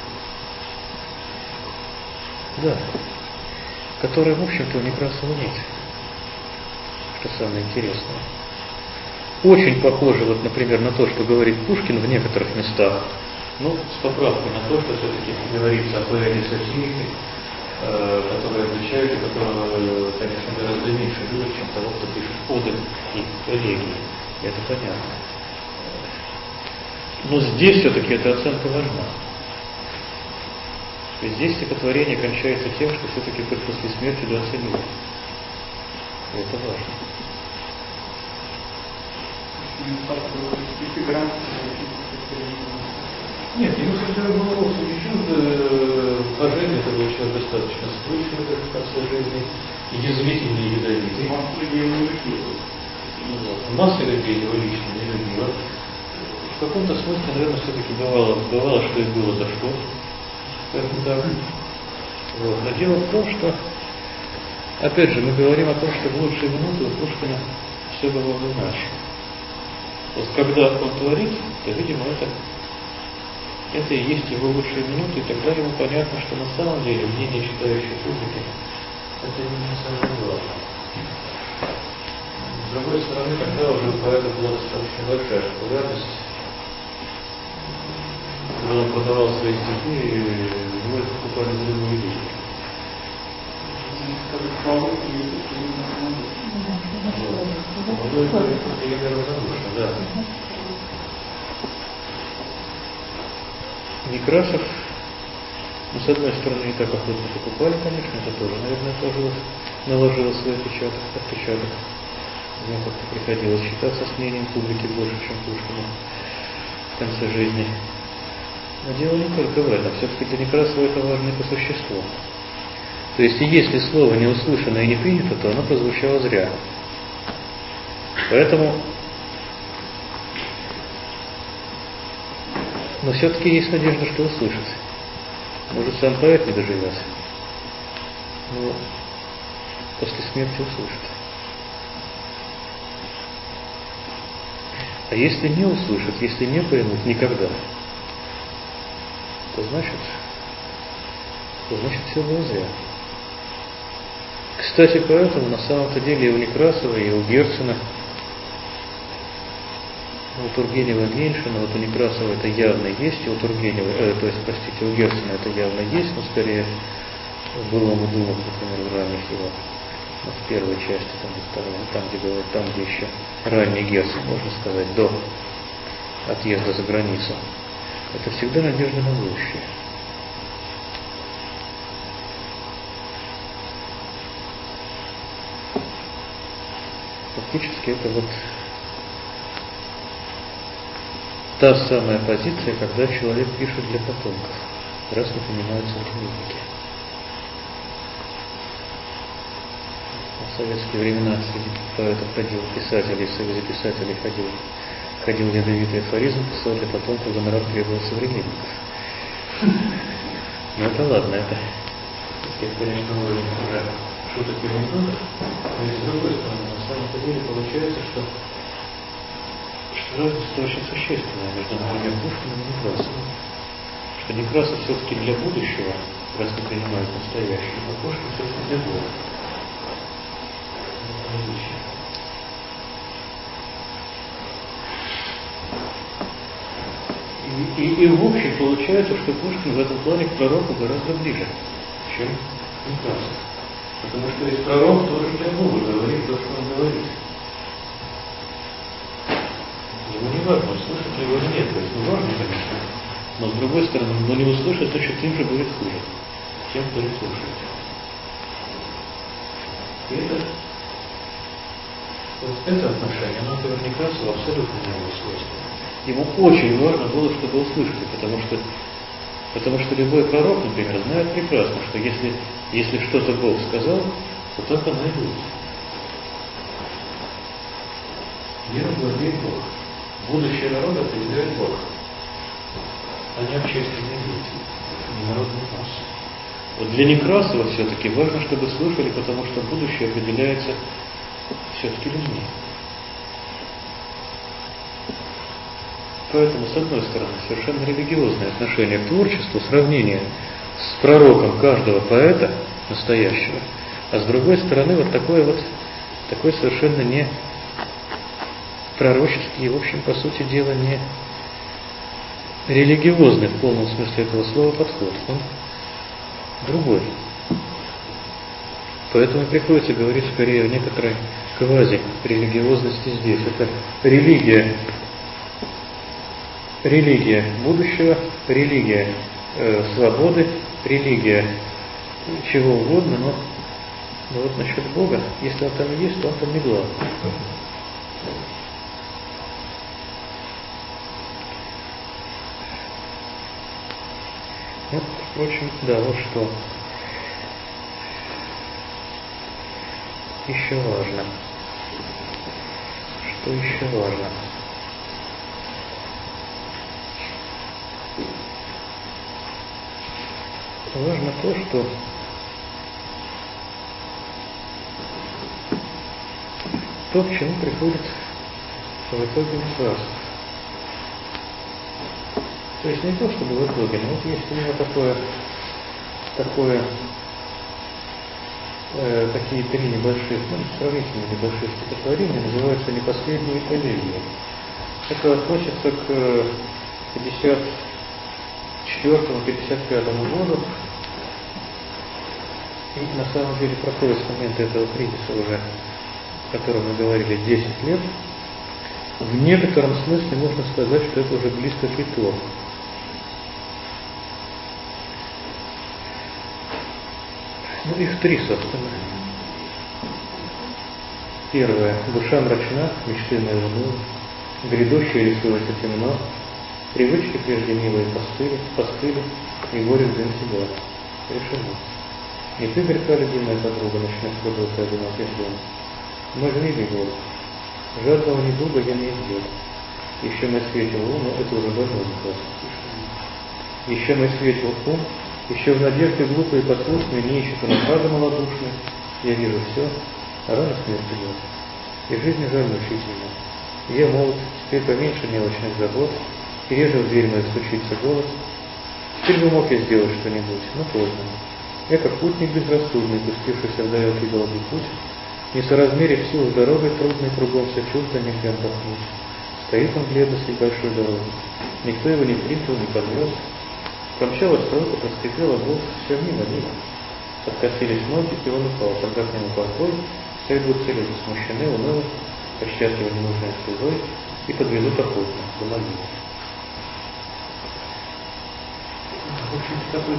Да, которой, в общем-то, у Некрасова нет. Что самое интересное. Очень похоже, вот, например, на то, что говорит Пушкин в некоторых местах, с поправкой на то, что все-таки говорится о поэте сатирике, который отличает и которого, конечно, гораздо меньше любят, чем того, кто пишет оды и элегии. Это понятно. Но здесь все-таки эта оценка важна. И здесь стихотворение кончается тем, что все-таки хоть после смерти да оценил. И это важно. Нет, ему всегда было вовсе не чуждо. По жизни это был человек достаточно вспыльчивый, как в конце жизни, язвительный и ядовитый. Масса людей его лично не любила. В каком-то смысле, наверное, все-таки бывало, что и было за что. Скажем так. Вот. Но дело в том, что, опять же, мы говорим о том, что в лучшие минуты у Пушкина все было иначе. Вот когда он творит, то, видимо, это и есть его лучшие минуты, и тогда ему понятно, что на самом деле мнение читающей публики это не самое главное. С другой стороны, тогда уже у поэта была достаточно большая популярность. Когда он продавал свои стихи, и его это покупали за любую идею. Да. Некрасов, с одной стороны, не так охотно покупали, конечно, это тоже, наверное, наложило свой отпечаток. Ему как-то приходилось считаться с мнением публики больше, чем Пушкину в конце жизни. Но дело не только в этом. Все-таки для Некрасова это важно и по существу. То есть, и если слово не услышано и не принято, то оно прозвучало зря. Поэтому, но все-таки есть надежда, что услышит. Может, сам поэт не доживет, но после смерти услышит. А если не услышат, если не поймут никогда, то значит все было зря. Кстати, поэтому на самом-то деле и у Некрасова, и у Герцена, у Тургенева меньше, но вот у Некрасова это явно есть, и у Тургенева, у Герцена это явно есть, но скорее в былом и думах, например, в ранних его, в первой части, там, где еще ранний Герцен, можно сказать, до отъезда за границу. Это всегда надежда на будущее. Фактически это вот та самая позиция, когда человек пишет для потомков, раз не понимаются языки. В советские времена среди поэтов ходил, писателей, в Союзе писателей ходил ядовитый афоризм, писал для потомков, гонорар требовал современников. Но это ладно, это, конечно, уровень уже шуток и анекдотов, но и с другой стороны, на самом деле получается, что разница очень существенная между, например, Пушкиным и Некрасовым. Что Некрасов все-таки для будущего, раз не принимает настоящее, а Пушкин все-таки для Бога. И в общем получается, что Пушкин в этом плане к пророку гораздо ближе, чем Некрасов. Потому что ведь пророк тоже для Бога говорит то, что он говорит. Ему не важно, услышать ли его или нет. То есть, важно, конечно. Но с другой стороны, не услышать, значит, им же будет хуже. Тем, кто не слушает. И это отношение, оно, например, Некрасову абсолютно не было свойственно. Ему очень важно было, чтобы услышали, потому что любой пророк, например, знает прекрасно, что если что-то Бог сказал, то так оно и будет. Мир владеет Бог. Будущее народа определяет Бог, а не общественные деятели, не народные массы. Вот для Некрасова все-таки важно, чтобы слышали, потому что будущее определяется все-таки людьми. Поэтому, с одной стороны, совершенно религиозное отношение к творчеству, сравнение с пророком каждого поэта настоящего, а с другой стороны, такой совершенно не пророческий, в общем, по сути дела, не религиозный в полном смысле этого слова подход. Он другой. Поэтому приходится говорить скорее о некоторой квази-религиозности здесь. Это религия будущего, религия свободы, религия чего угодно, но вот насчет Бога, если он там есть, то он там не главный. Вот, впрочем, да, вот что еще важно. Что еще важно? Важно то, что то, к чему приходит в итоге Некрасов. То есть не то, чтобы в итоге, но вот есть у него такие три небольших, сравнительно небольших стихотворения, называются «Не последние коллегии». Это относится к 54-55 году. И на самом деле проходит с момента этого кризиса уже, о котором мы говорили, 10 лет. В некотором смысле можно сказать, что это уже близко к итогу. Их три, собственно. Первое. Душа мрачна, мечты мои унылы, грядущее рисуется темно, привычки прежде милые постыли, и горе в дым себя. Решено. Не ты горька, любимая подруга, ночных трудов и одиноких дом. Мой жмили город. Жадного недуга я не избил. Еще мой светил ум, это уже больной Некрасов. Еще мой светил ум, еще в надежде глупой и послушной не ищет распада малодушной. Я вижу все, а рано смерть идет. И жизнь жаль мучительно. Я молод, теперь поменьше мелочных забот, и реже в дверь моих стучится голос. Теперь бы мог я сделать что-нибудь, но поздно. Я, как путник безрассудный, пустившийся в далекий долгий путь, несоразмерив сил с дорогой трудной, кругом все чувства нигде отдохнуть. Стоит он бледно с небольшой дороги. Никто его не принял, не подвез. Промчалась стройка, проскрипела год, все мимо. Подкосились ноги, и он упал. Тогда к нему покой, все идут цели смущены, унылы, посчастливо ненужной слезой, и подвезут охотно до могилы. В общем-то, такой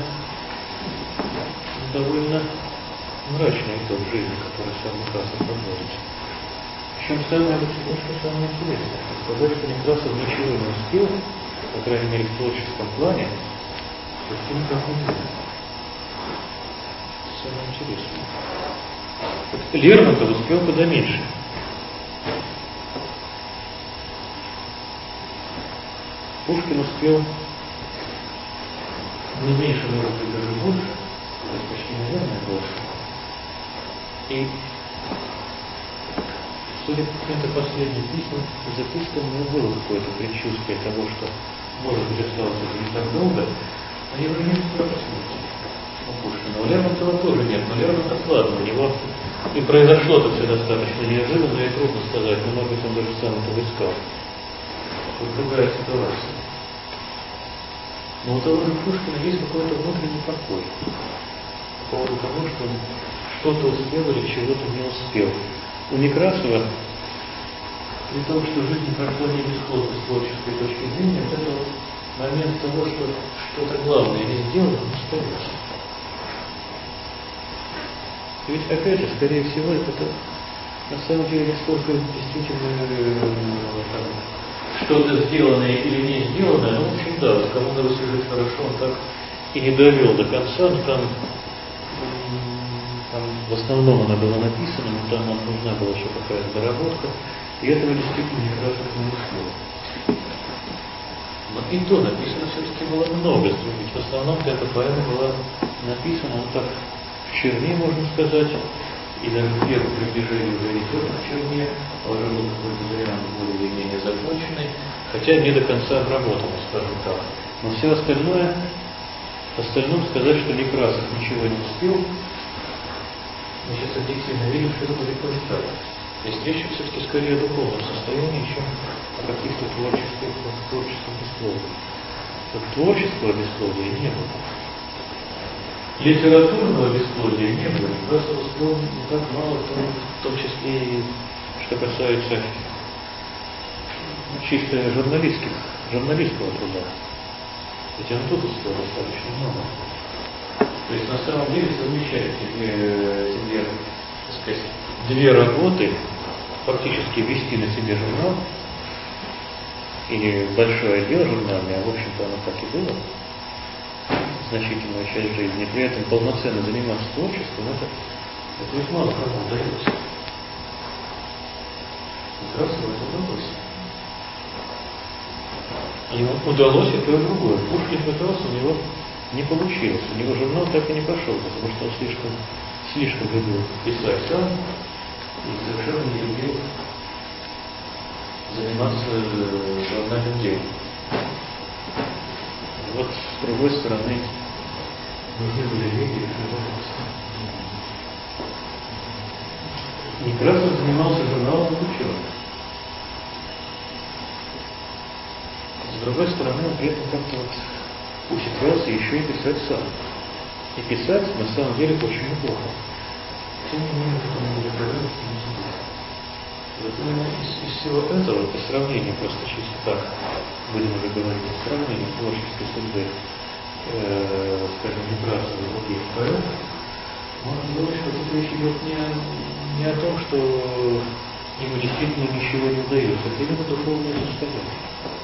довольно мрачный итог жизни, который сам Некрасов подводит. Причем самое интересное, сказать, что Некрасов ничего не успел, по крайней мере в творческом плане, это никак нельзя. Самое интересное. Вот Лермонтов успел куда меньше. Пушкин успел не меньше, может быть, даже больше, то есть почти, наверное, больше. И судя по каким-то последним письмам, запискам у него было какое-то предчувствие того, что, может быть, осталось это не так долго, но его нет срока смерти у Пушкина. У Лермонтова тоже нет, но Лермонтов, ладно, у него и произошло-то все достаточно неожиданно, и трудно сказать, но, может быть, он даже сам этого искал. Вот другая ситуация. Но у того же Пушкина есть какой-то внутренний покой по поводу того, что он что-то успел или чего-то не успел. У Некрасова, при том, что жизнь прошла не бесплодно с творческой точки зрения, вот это вот момент того, что что-то главное не сделано, он остается. Ведь, опять же, скорее всего, это на самом деле сколько действительно что-то сделанное или не сделанное, ну, в общем, да, вот кому надо служить хорошо, он так и не довел до конца, но там в основном она была написана, но там нам нужна была еще какая-то доработка, и этого действительно Некрасов не успел. Но и то написано все-таки было много, ведь в основном-то эта поэма была написана вот так в черне, можно сказать, и даже в первом приближении уже идет в черне, а уже был какой-то вариант более или менее законченный, хотя не до конца обработанный, скажем так. Но все остальное, в остальном сказать, что Некрасов ничего не успел, мы сейчас объективно видим, что это далеко не так. Здесь речь все-таки скорее о духовном состоянии, чем о каких-то творческом бесплодии. Творческого бесплодия не было. Литературного бесплодия не было. Некрасов успел не так мало, в том числе и что касается чисто журналистского труда. Ведь он тут успел достаточно много. То есть на самом деле совмещать себе, так сказать, две работы, фактически вести на себе журнал или большое дело журнальное, а в общем-то оно так и было, значительную часть жизни, при этом полноценно заниматься творчеством, это ведь мало кому удается. Некрасову это удалось. Ему удалось и то, и другое. Пушкин пытался, у него не получилось. У него журнал так и не пошел, потому что он слишком любил писать сам и совершенно не любил заниматься журнальным делом. Вот с другой стороны, нужны были люди, Некрасов занимался журналом ученых. С другой стороны, он при этом как-то вот ухитрялся еще и писать сам. И писать на самом деле очень неплохо. Тем не менее, что мы были проверить, не забыть. Вот именно из всего этого, по сравнению, просто чисто так, будем уже говорить, по сравнению творческой судьбы, скажем, Некрасова и других поэтов, можно говорить, что тут речь идет не о том, что ему действительно ничего не удается, это именно духовное состояние.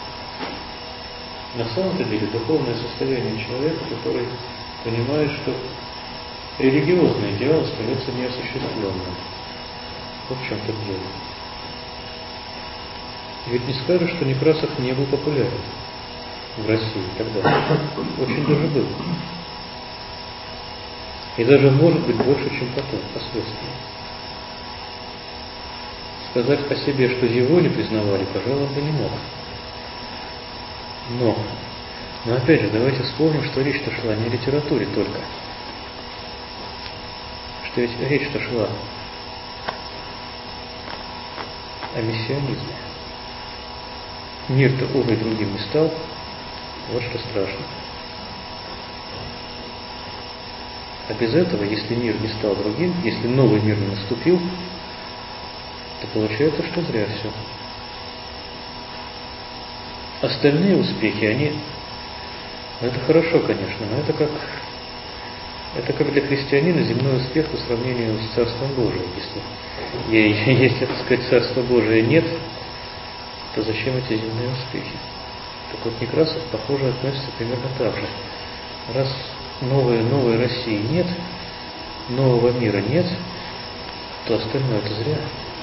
На самом-то деле духовное состояние человека, который понимает, что религиозный идеал остается неосуществленным. Вот в чем-то дело. Ведь не скажешь, что Некрасов не был популярен в России тогда. Очень даже был. И даже может быть больше, чем потом, впоследствии. сказать о себе, что его не признавали, пожалуй, бы не мог. Но опять же, давайте вспомним, что речь-то шла не о литературе только. Что ведь речь-то шла о мессианизме. Мир-то увы другим не стал, вот что страшно. А без этого, если мир не стал другим, если новый мир не наступил, то получается, что зря все. Остальные успехи, это хорошо, конечно, но это как для христианина земной успех по сравнению с Царством Божиим. Если, так сказать, Царства Божия нет, то зачем эти земные успехи? Так вот, Некрасов, похоже, относится примерно так же. Раз новой России нет, нового мира нет, то остальное это зря.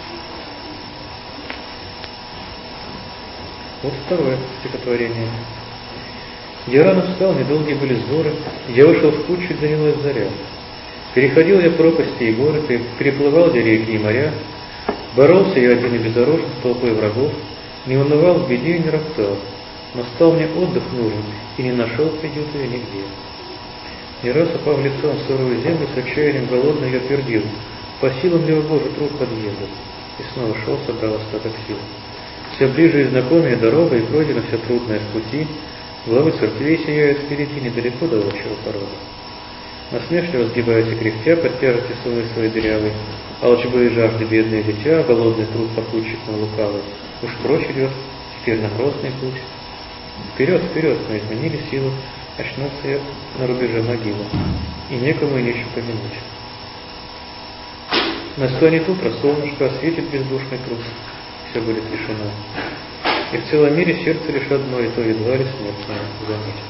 Вот второе стихотворение. Я рано встал, недолгие были сборы, я вышел в путь, чуть занялась заря. Переходил я пропасти и горы, переплывал я реки и моря, боролся я один и безоружен с толпой врагов, не унывал в беде и не роптал, но стал мне отдых нужен, и не нашел приюта я нигде. Не раз, упав лицом в сырую землю, с отчаянием голодный я твердил, по силам ли, о Боже, труд подъеду, и снова шел, собрал остаток сил. Все ближе и знакомее дорога, и пройдено все трудное в пути, главы церквей сияют впереди, недалеко до общего порода. Насмешливо сгибаются кряхтя под тяжестью сумы своей дырявой, алчбы и жажды бедное дитя, голодный труд попутчик мой лукавый, уж прочь идет, теперь на грозный путь. Вперед, вперед, но изменили силы, очнулся я на рубеже могилы, и некому и нечем помянуть. Настанет утро, солнышко осветит бездушный труд, все будет решено. И в целом мире сердце лишь одно, и то едва ли смертное заметит.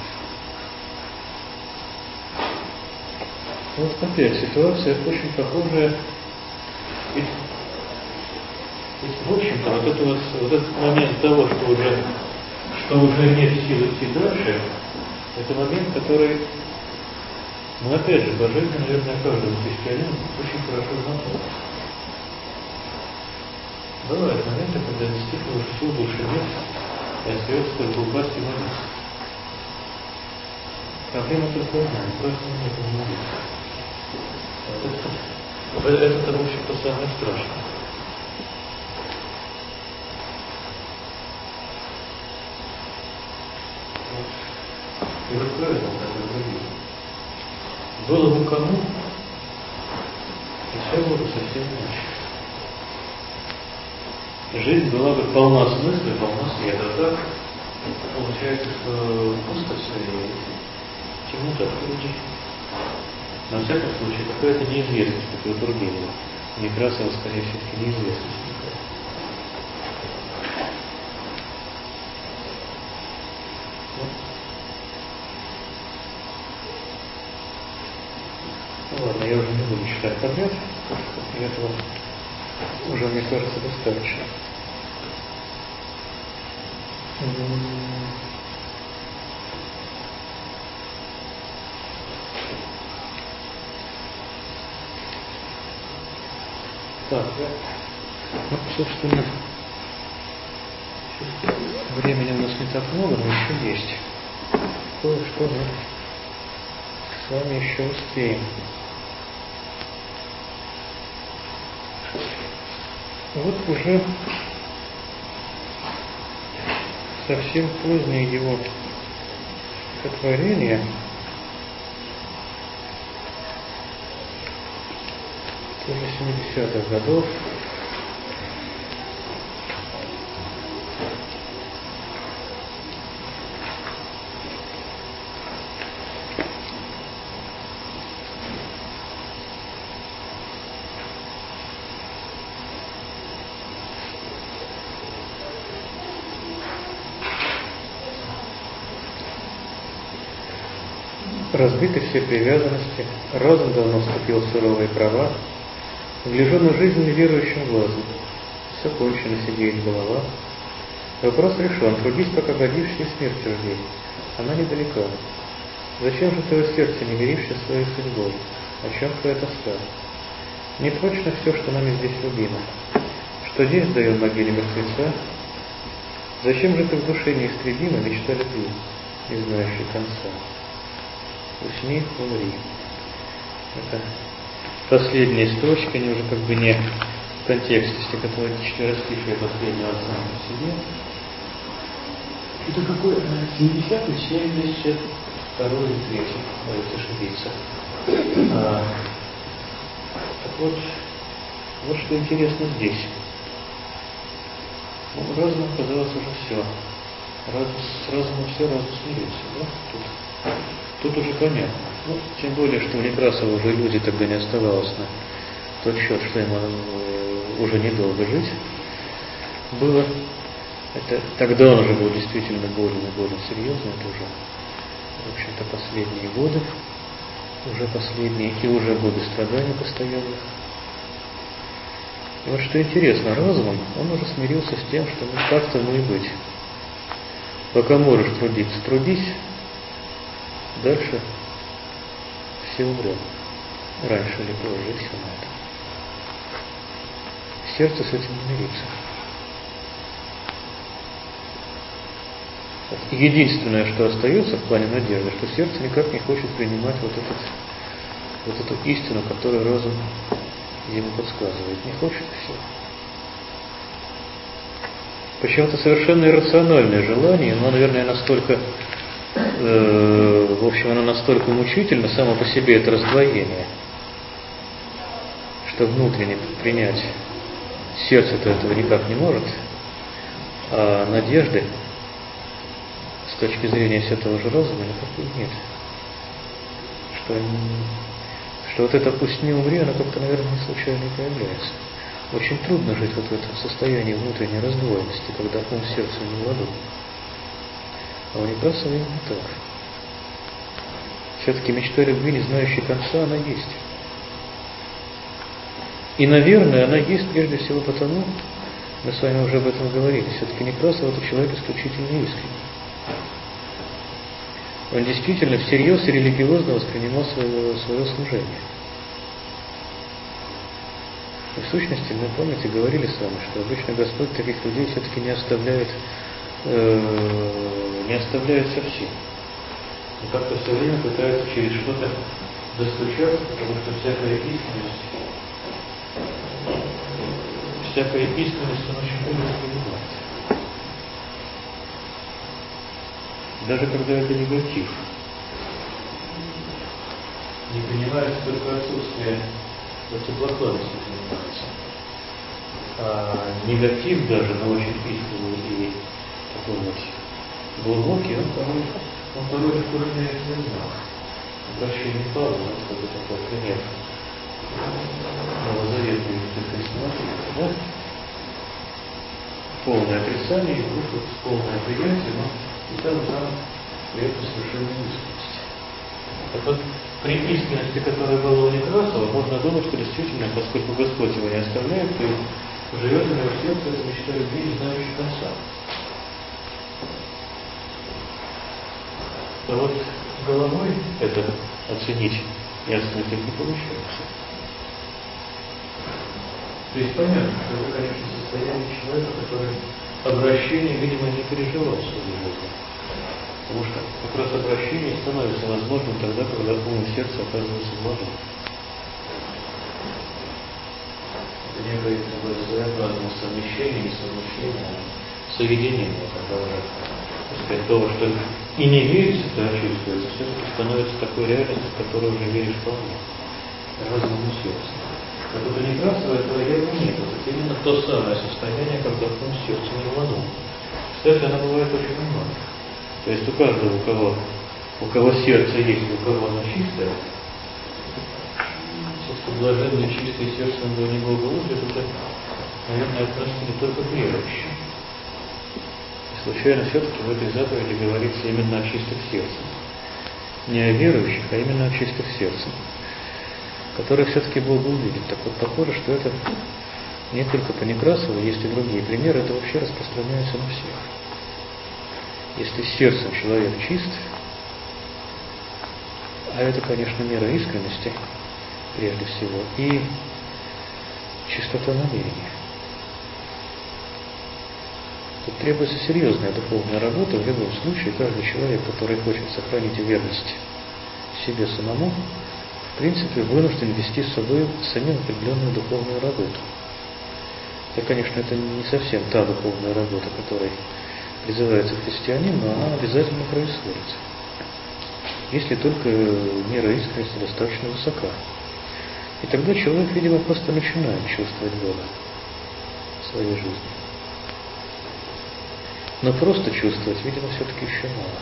Вот опять ситуация очень похожая. Ведь в общем-то, вот этот момент того, что уже нет сил идти дальше, это момент, который, опять же, по жизни, наверное, каждому христианину очень хорошо знаком. Бывают моменты, когда действительно уже сил больше нет, и остается только упасть и молиться. Проблема только одна, просто нет молиться. Это, в общем-то, самое страшное. И вот правильно так говорили. Было бы кому, и все было бы совсем иначе. Жизнь была бы полна смысла, полна света. А так получается, что пусто все и темнота впереди. Но во всяком случае, какая-то неизвестность, как и у Тургенева. Некрасова, скорее все-таки неизвестность какая-то. Ну ладно, я уже не буду читать подряд, и этого уже, мне кажется, достаточно. Так, собственно, времени у нас не так много, но еще есть. Кое-что мы с вами еще успеем. Вот уже совсем позднее его стихотворение, тоже 70-х годов, разбиты все привязанности, разум давно вступил в суровые права, гляжу на жизнь неверующим глазом, все кончено, сидеет голова. Вопрос решен, трудись, пока годишься, и смертью жди, она недалека. Зачем же твое сердце не мирившее своей судьбой? О чем твоя тоска? Не точно все, что нами здесь любимо, что день сдаем могиле мертвеца, зачем же ты в душе неистребима мечта любви, не знающей конца? Усни, умри. Это последняя строчка, они уже как бы не в контексте четверостишия последнего от самого по себе. Это какой 70-й, 72-й или 3-й, боюсь ошибиться. Так вот что интересно здесь. Разум оказалось уже все. С разумом все, разум смирился. Да? Тут уже понятно. Тем более, что у Некрасова уже иллюзий тогда не оставалось на тот счет, что ему уже недолго жить было. Тогда он уже был действительно более серьезно. Это уже, в общем-то, последние годы. Уже последние и уже годы страданий постоянных. И вот что интересно, разумом он уже смирился с тем, что как-то и быть. Пока можешь трудиться, трудись, дальше все умрем. Раньше или позже, и все на это. Сердце с этим не мирится. Единственное, что остается в плане надежды, что сердце никак не хочет принимать вот эту истину, которую разум ему подсказывает. Не хочет, и все. Почему-то совершенно иррациональное желание, но, наверное, настолько, в общем, оно настолько мучительно само по себе, это раздвоение, что внутренне принять сердце-то этого никак не может, а надежды с точки зрения все того же разума никакой нет. Что вот это «пусть не умри», оно как-то, наверное, не случайно и появляется. Очень трудно жить вот в этом состоянии внутренней раздвоенности, когда ум сердцу не в ладу. А у Некрасова именно так. Все-таки мечта любви, не знающей конца, она есть. И, наверное, она есть прежде всего потому, мы с вами уже об этом говорили, все-таки Некрасов – это человек исключительно искренний. Он действительно всерьез и религиозно воспринимал свое служение. И в сущности, мы, помните, говорили с вами, что обычно Господь таких людей все-таки не оставляет совсем. И как-то все время пытается через что-то достучаться, потому что всякая искренность он очень трудно воспринимает. Даже когда это негатив. Не понимается только отсутствие теплоходности понимается. А негатив даже, но очень искренний и такой вот глубокий, он порой вкурняет знак. Обращение Павла, вот это такой пример новозаветной христианства, да? Полное отрицание, и вдруг полное принятие, но и там при этом совершенно искренность. Так вот, при искренности, которая была у Некрасова, можно думать, что действительно, поскольку Господь его не оставляет, то живет у него в сердце эта мечта любви, не знающей конца. А вот головой это оценить и оценить не получается. То есть понятно, что это, конечно, состояние человека, который обращение, видимо, не переживал в своей жизни. Потому что как раз обращение становится возможным тогда, когда ум и сердце оказываются в ладу. Это некое своеобразное совмещение, не совмещение, а соединение, когда уже, так сказать, того, что и не верится, то чувствуется, все-таки становится такой реальностью, в которой уже веришь вполне. Разумом и сердцем. А тут у Некрасова этого явно нет. Это именно то самое состояние, когда ум и сердце не в ладу. Кстати, оно бывает очень много. То есть у каждого, у кого сердце есть, у кого оно чистое, все-таки блаженное чистое сердце до него будет, это, наверное, относится не только к верующим. И случайно все-таки в этой заповеди говорится именно о чистых сердцах. Не о верующих, а именно о чистых сердцах, которые все-таки Бога увидят. Так вот, похоже, что это не только по Некрасову, есть и другие примеры, это вообще распространяется на всех. Если сердцем человек чист, а это, конечно, мера искренности, прежде всего, и чистота намерения. Тут требуется серьезная духовная работа. В любом случае, каждый человек, который хочет сохранить верность себе самому, в принципе, вынужден вести с собой самим определенную духовную работу. Да, конечно, это не совсем та духовная работа, которой призывается христианин, но она обязательно происходит. Если только мера искренности достаточно высока. И тогда человек, видимо, просто начинает чувствовать Бога в своей жизни. Но просто чувствовать, видимо, все-таки еще мало.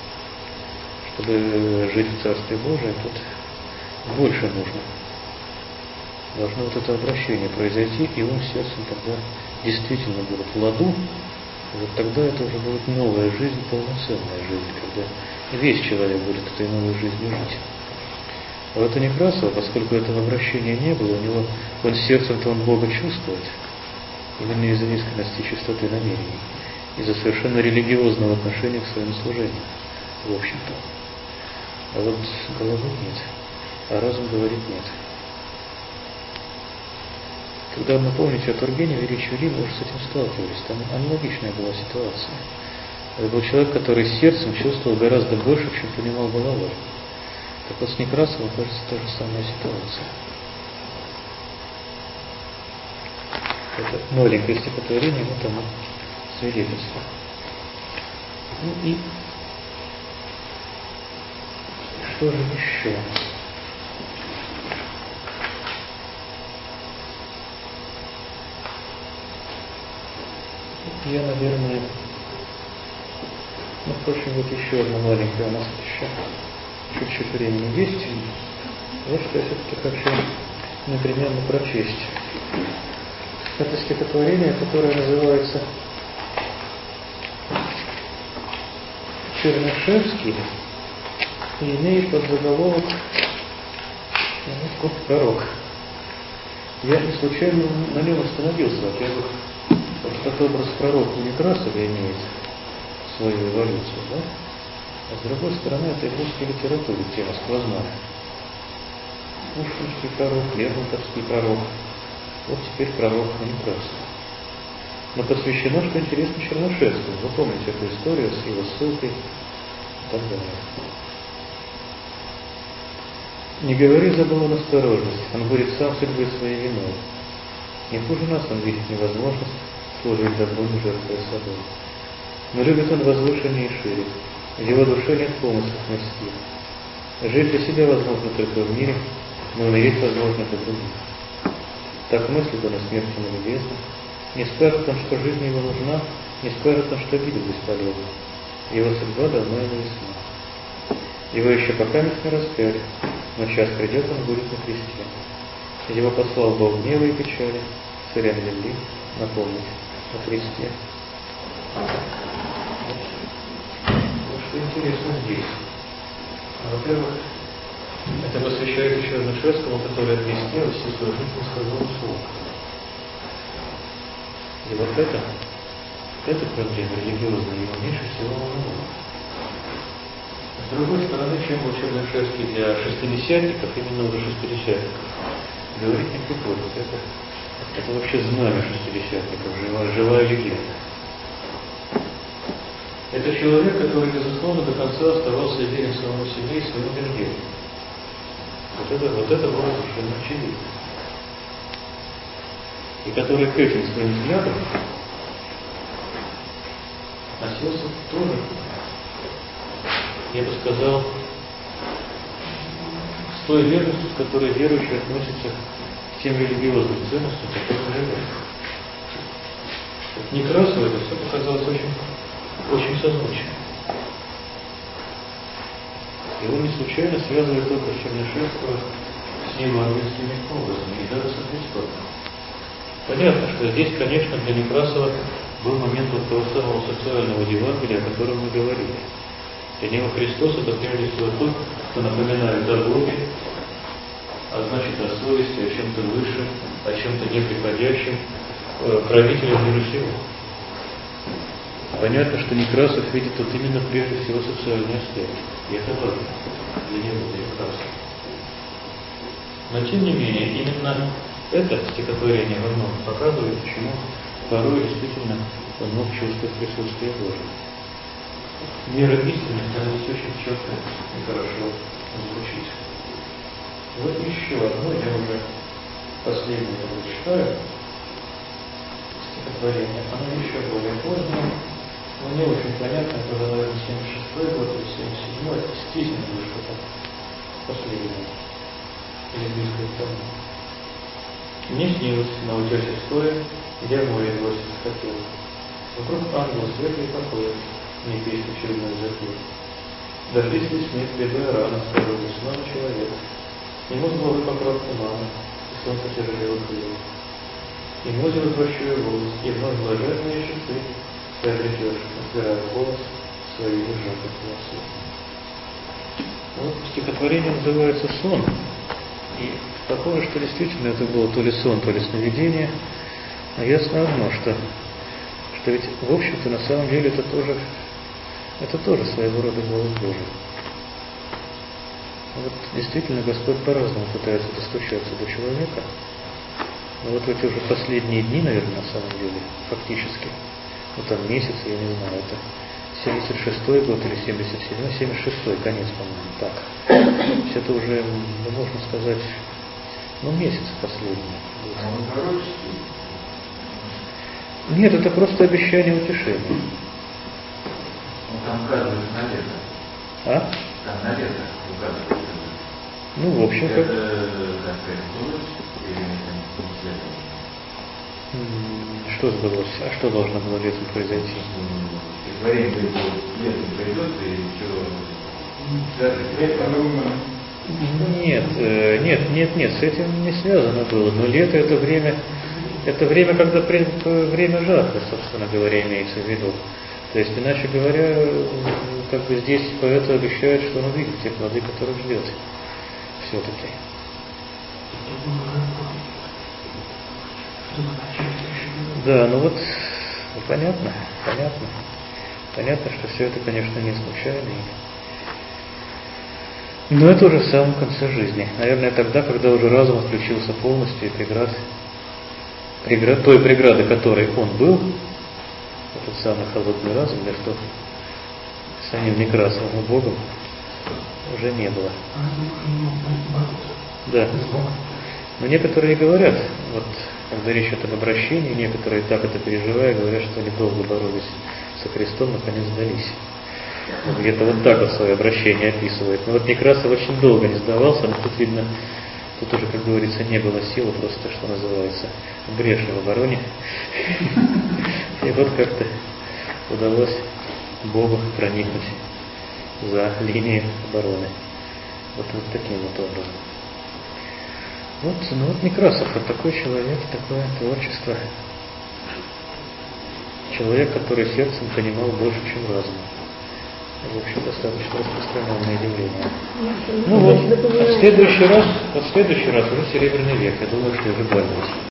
Чтобы жить в Царстве Божием, тут больше нужно. Должно вот это обращение произойти, и ум с сердцем тогда действительно будут в ладу. И вот тогда это уже будет новая жизнь, полноценная жизнь, когда весь человек будет этой новой жизнью жить. А вот у Некрасова, поскольку этого обращения не было, у него он сердцем-то он Бога чувствует, именно из-за искренности и чистоты намерений, из-за совершенно религиозного отношения к своему служению, в общем-то. А вот головы нет, а разум говорит нет. Когда мы, помните, о Тургеневе речь вели, мы уже с этим сталкивались, там аналогичная была ситуация. Это был человек, который сердцем чувствовал гораздо больше, чем понимал головой. Так вот с Некрасовым, кажется, та же самая ситуация. Это маленькое стихотворение, вот оно свидетельство. Ну и что же еще? Я, наверное, впрочем, вот еще одна маленькая у нас еще чуть-чуть времени есть. Вот что я все-таки хочу непременно прочесть. Это стихотворение, которое называется «Чернышевский» и имеет подзаголовок «Пророк». Я не случайно на нем остановился. Во-первых, этот образ пророка у Некрасова имеет свою эволюцию, да? А с другой стороны, это и в русской литературе тема сквозная. Пушкинский пророк, Лермонтовский пророк, вот теперь пророк у Некрасова. Но посвящено, что интересно, Чернышевскому. Вы помните эту историю с его ссылкой и так далее. Не говори, забыл он осторожность, он будет сам судьбой своей виной. Не хуже нас он видит невозможность служить добру, не жертвуя собой. Но любит он возвышеннее и шире. В его душе нет помыслов мирских. Жить для себя возможно только в мире, но умереть возможно для других. Так мыслит он о смерти на небесном. Не скажет он, что жизнь его нужна, не скажет он, что гибель бесполезна. Его судьба давно ему ясна. Его еще пока не распяли, но час придет, он будет на кресте. Его послал Бог гнева и печали, царям земли напомнить о кресте. Вот что интересно здесь. Во-первых, это посвящается Чернышевскому, который от кресте всю свою жизнь сказал услуг. И вот эта проблема религиозная его меньше всего волновала. С другой стороны, чем был Чернышевский для шестидесятников, именно уже шестидесятников, говорить не приходится. Это вообще знамя шестидесятников, живая легенда. Это человек, который, безусловно, до конца оставался верен самому себе и своим убеждениям. Вот это было совершенно очевидно. И который к этим своим взглядам относился тоже, я бы сказал, с той верностью, с которой верующий относится к тем религиозным ценностям, которые живут. Некрасову это все показалось очень созвучно. И он не случайно связывает образ Чернышевского с евангельскими образами и даже со Христом. Понятно, что здесь, конечно, для Некрасова был момент вот того самого социального Евангелия, о котором мы говорили. Для него Христос это прежде всего тот, кто напоминает о Боге, а значит о совести, о чем-то высшем, о чем-то неприходящем, правителем мира сего. Понятно, что Некрасов видит тут именно прежде всего социальный аспект. И это важно для него, для Некрасова. Но тем не менее, именно это стихотворение во многом показывает, почему порой действительно он мог чувствовать присутствие Божие. Мера истины становится очень четко и хорошо звучит. Вот еще одно, я уже последнее прочитаю стихотворение. Оно еще более позднее, но не очень понятно, это уже, наверное, 76-й год или 77-й, это действительно было что-то последнее, или близко к тому. Мне снилось на утесе стоя, я в море броситься хотел. Вокруг ангел светлый покоя, мне песню очередной запел. Дождись ли снег, бедой рано, скажу, снова человек. Ему с головы покров тумана, и солнце тяжелело хлеб. И море возвращаю волос, и вновь блаженные часы ты обретешь, отбирая голос своей сжатой волосы. Вот стихотворение называется «Сон». И похоже, что действительно это было то ли сон, то ли сновидение. Но ясно одно, что ведь, в общем-то, на самом деле это тоже своего рода голос Божий. Вот действительно Господь по-разному пытается достучаться до человека. Но вот в эти уже последние дни, наверное, на самом деле, фактически, ну там месяц, я не знаю, это 76-й год или 77-й, 76-й, конец, по-моему, так. То есть это уже, ну, можно сказать, месяц последний. А он пророческий? Нет, это просто обещание утешения. Он там указывает на лето. А? Там на лето указывает. Ну, в общем, это, как сказать, сбылось или не следует? Что сбылось? А что должно было летом произойти? Время летом придет, и что? Нет, с этим не связано было. Но лето это время, когда время жатвы, собственно говоря, имеется в виду. То есть, иначе говоря, как бы здесь поэт обещает, что он увидит те плоды, которых ждет. Все-таки. Да, ну вот, понятно, что все это, конечно, не случайно. Но это уже в самом конце жизни. Наверное, тогда, когда уже разум отключился полностью, и той преграды, которой он был, этот самый холодный разум, между самим Некрасовым и Богом, уже не было. Да. Но некоторые говорят, вот когда речь идет об обращении, некоторые так это переживая, говорят, что они долго боролись со Христом, наконец сдались. Вот где-то вот так вот свое обращение описывает. Но вот Некрасов очень долго не сдавался, но тут видно, тут уже, как говорится, не было силы, просто, что называется, бреши в обороне. И вот как-то удалось Богу проникнуть за линию обороны. Вот таким вот образом. Вот Некрасов, вот такой человек, такое творчество. Человек, который сердцем понимал больше, чем разумом. В общем, достаточно распространенное явление. Ну вот, в следующий раз уже Серебряный век. Я думаю, что уже больше.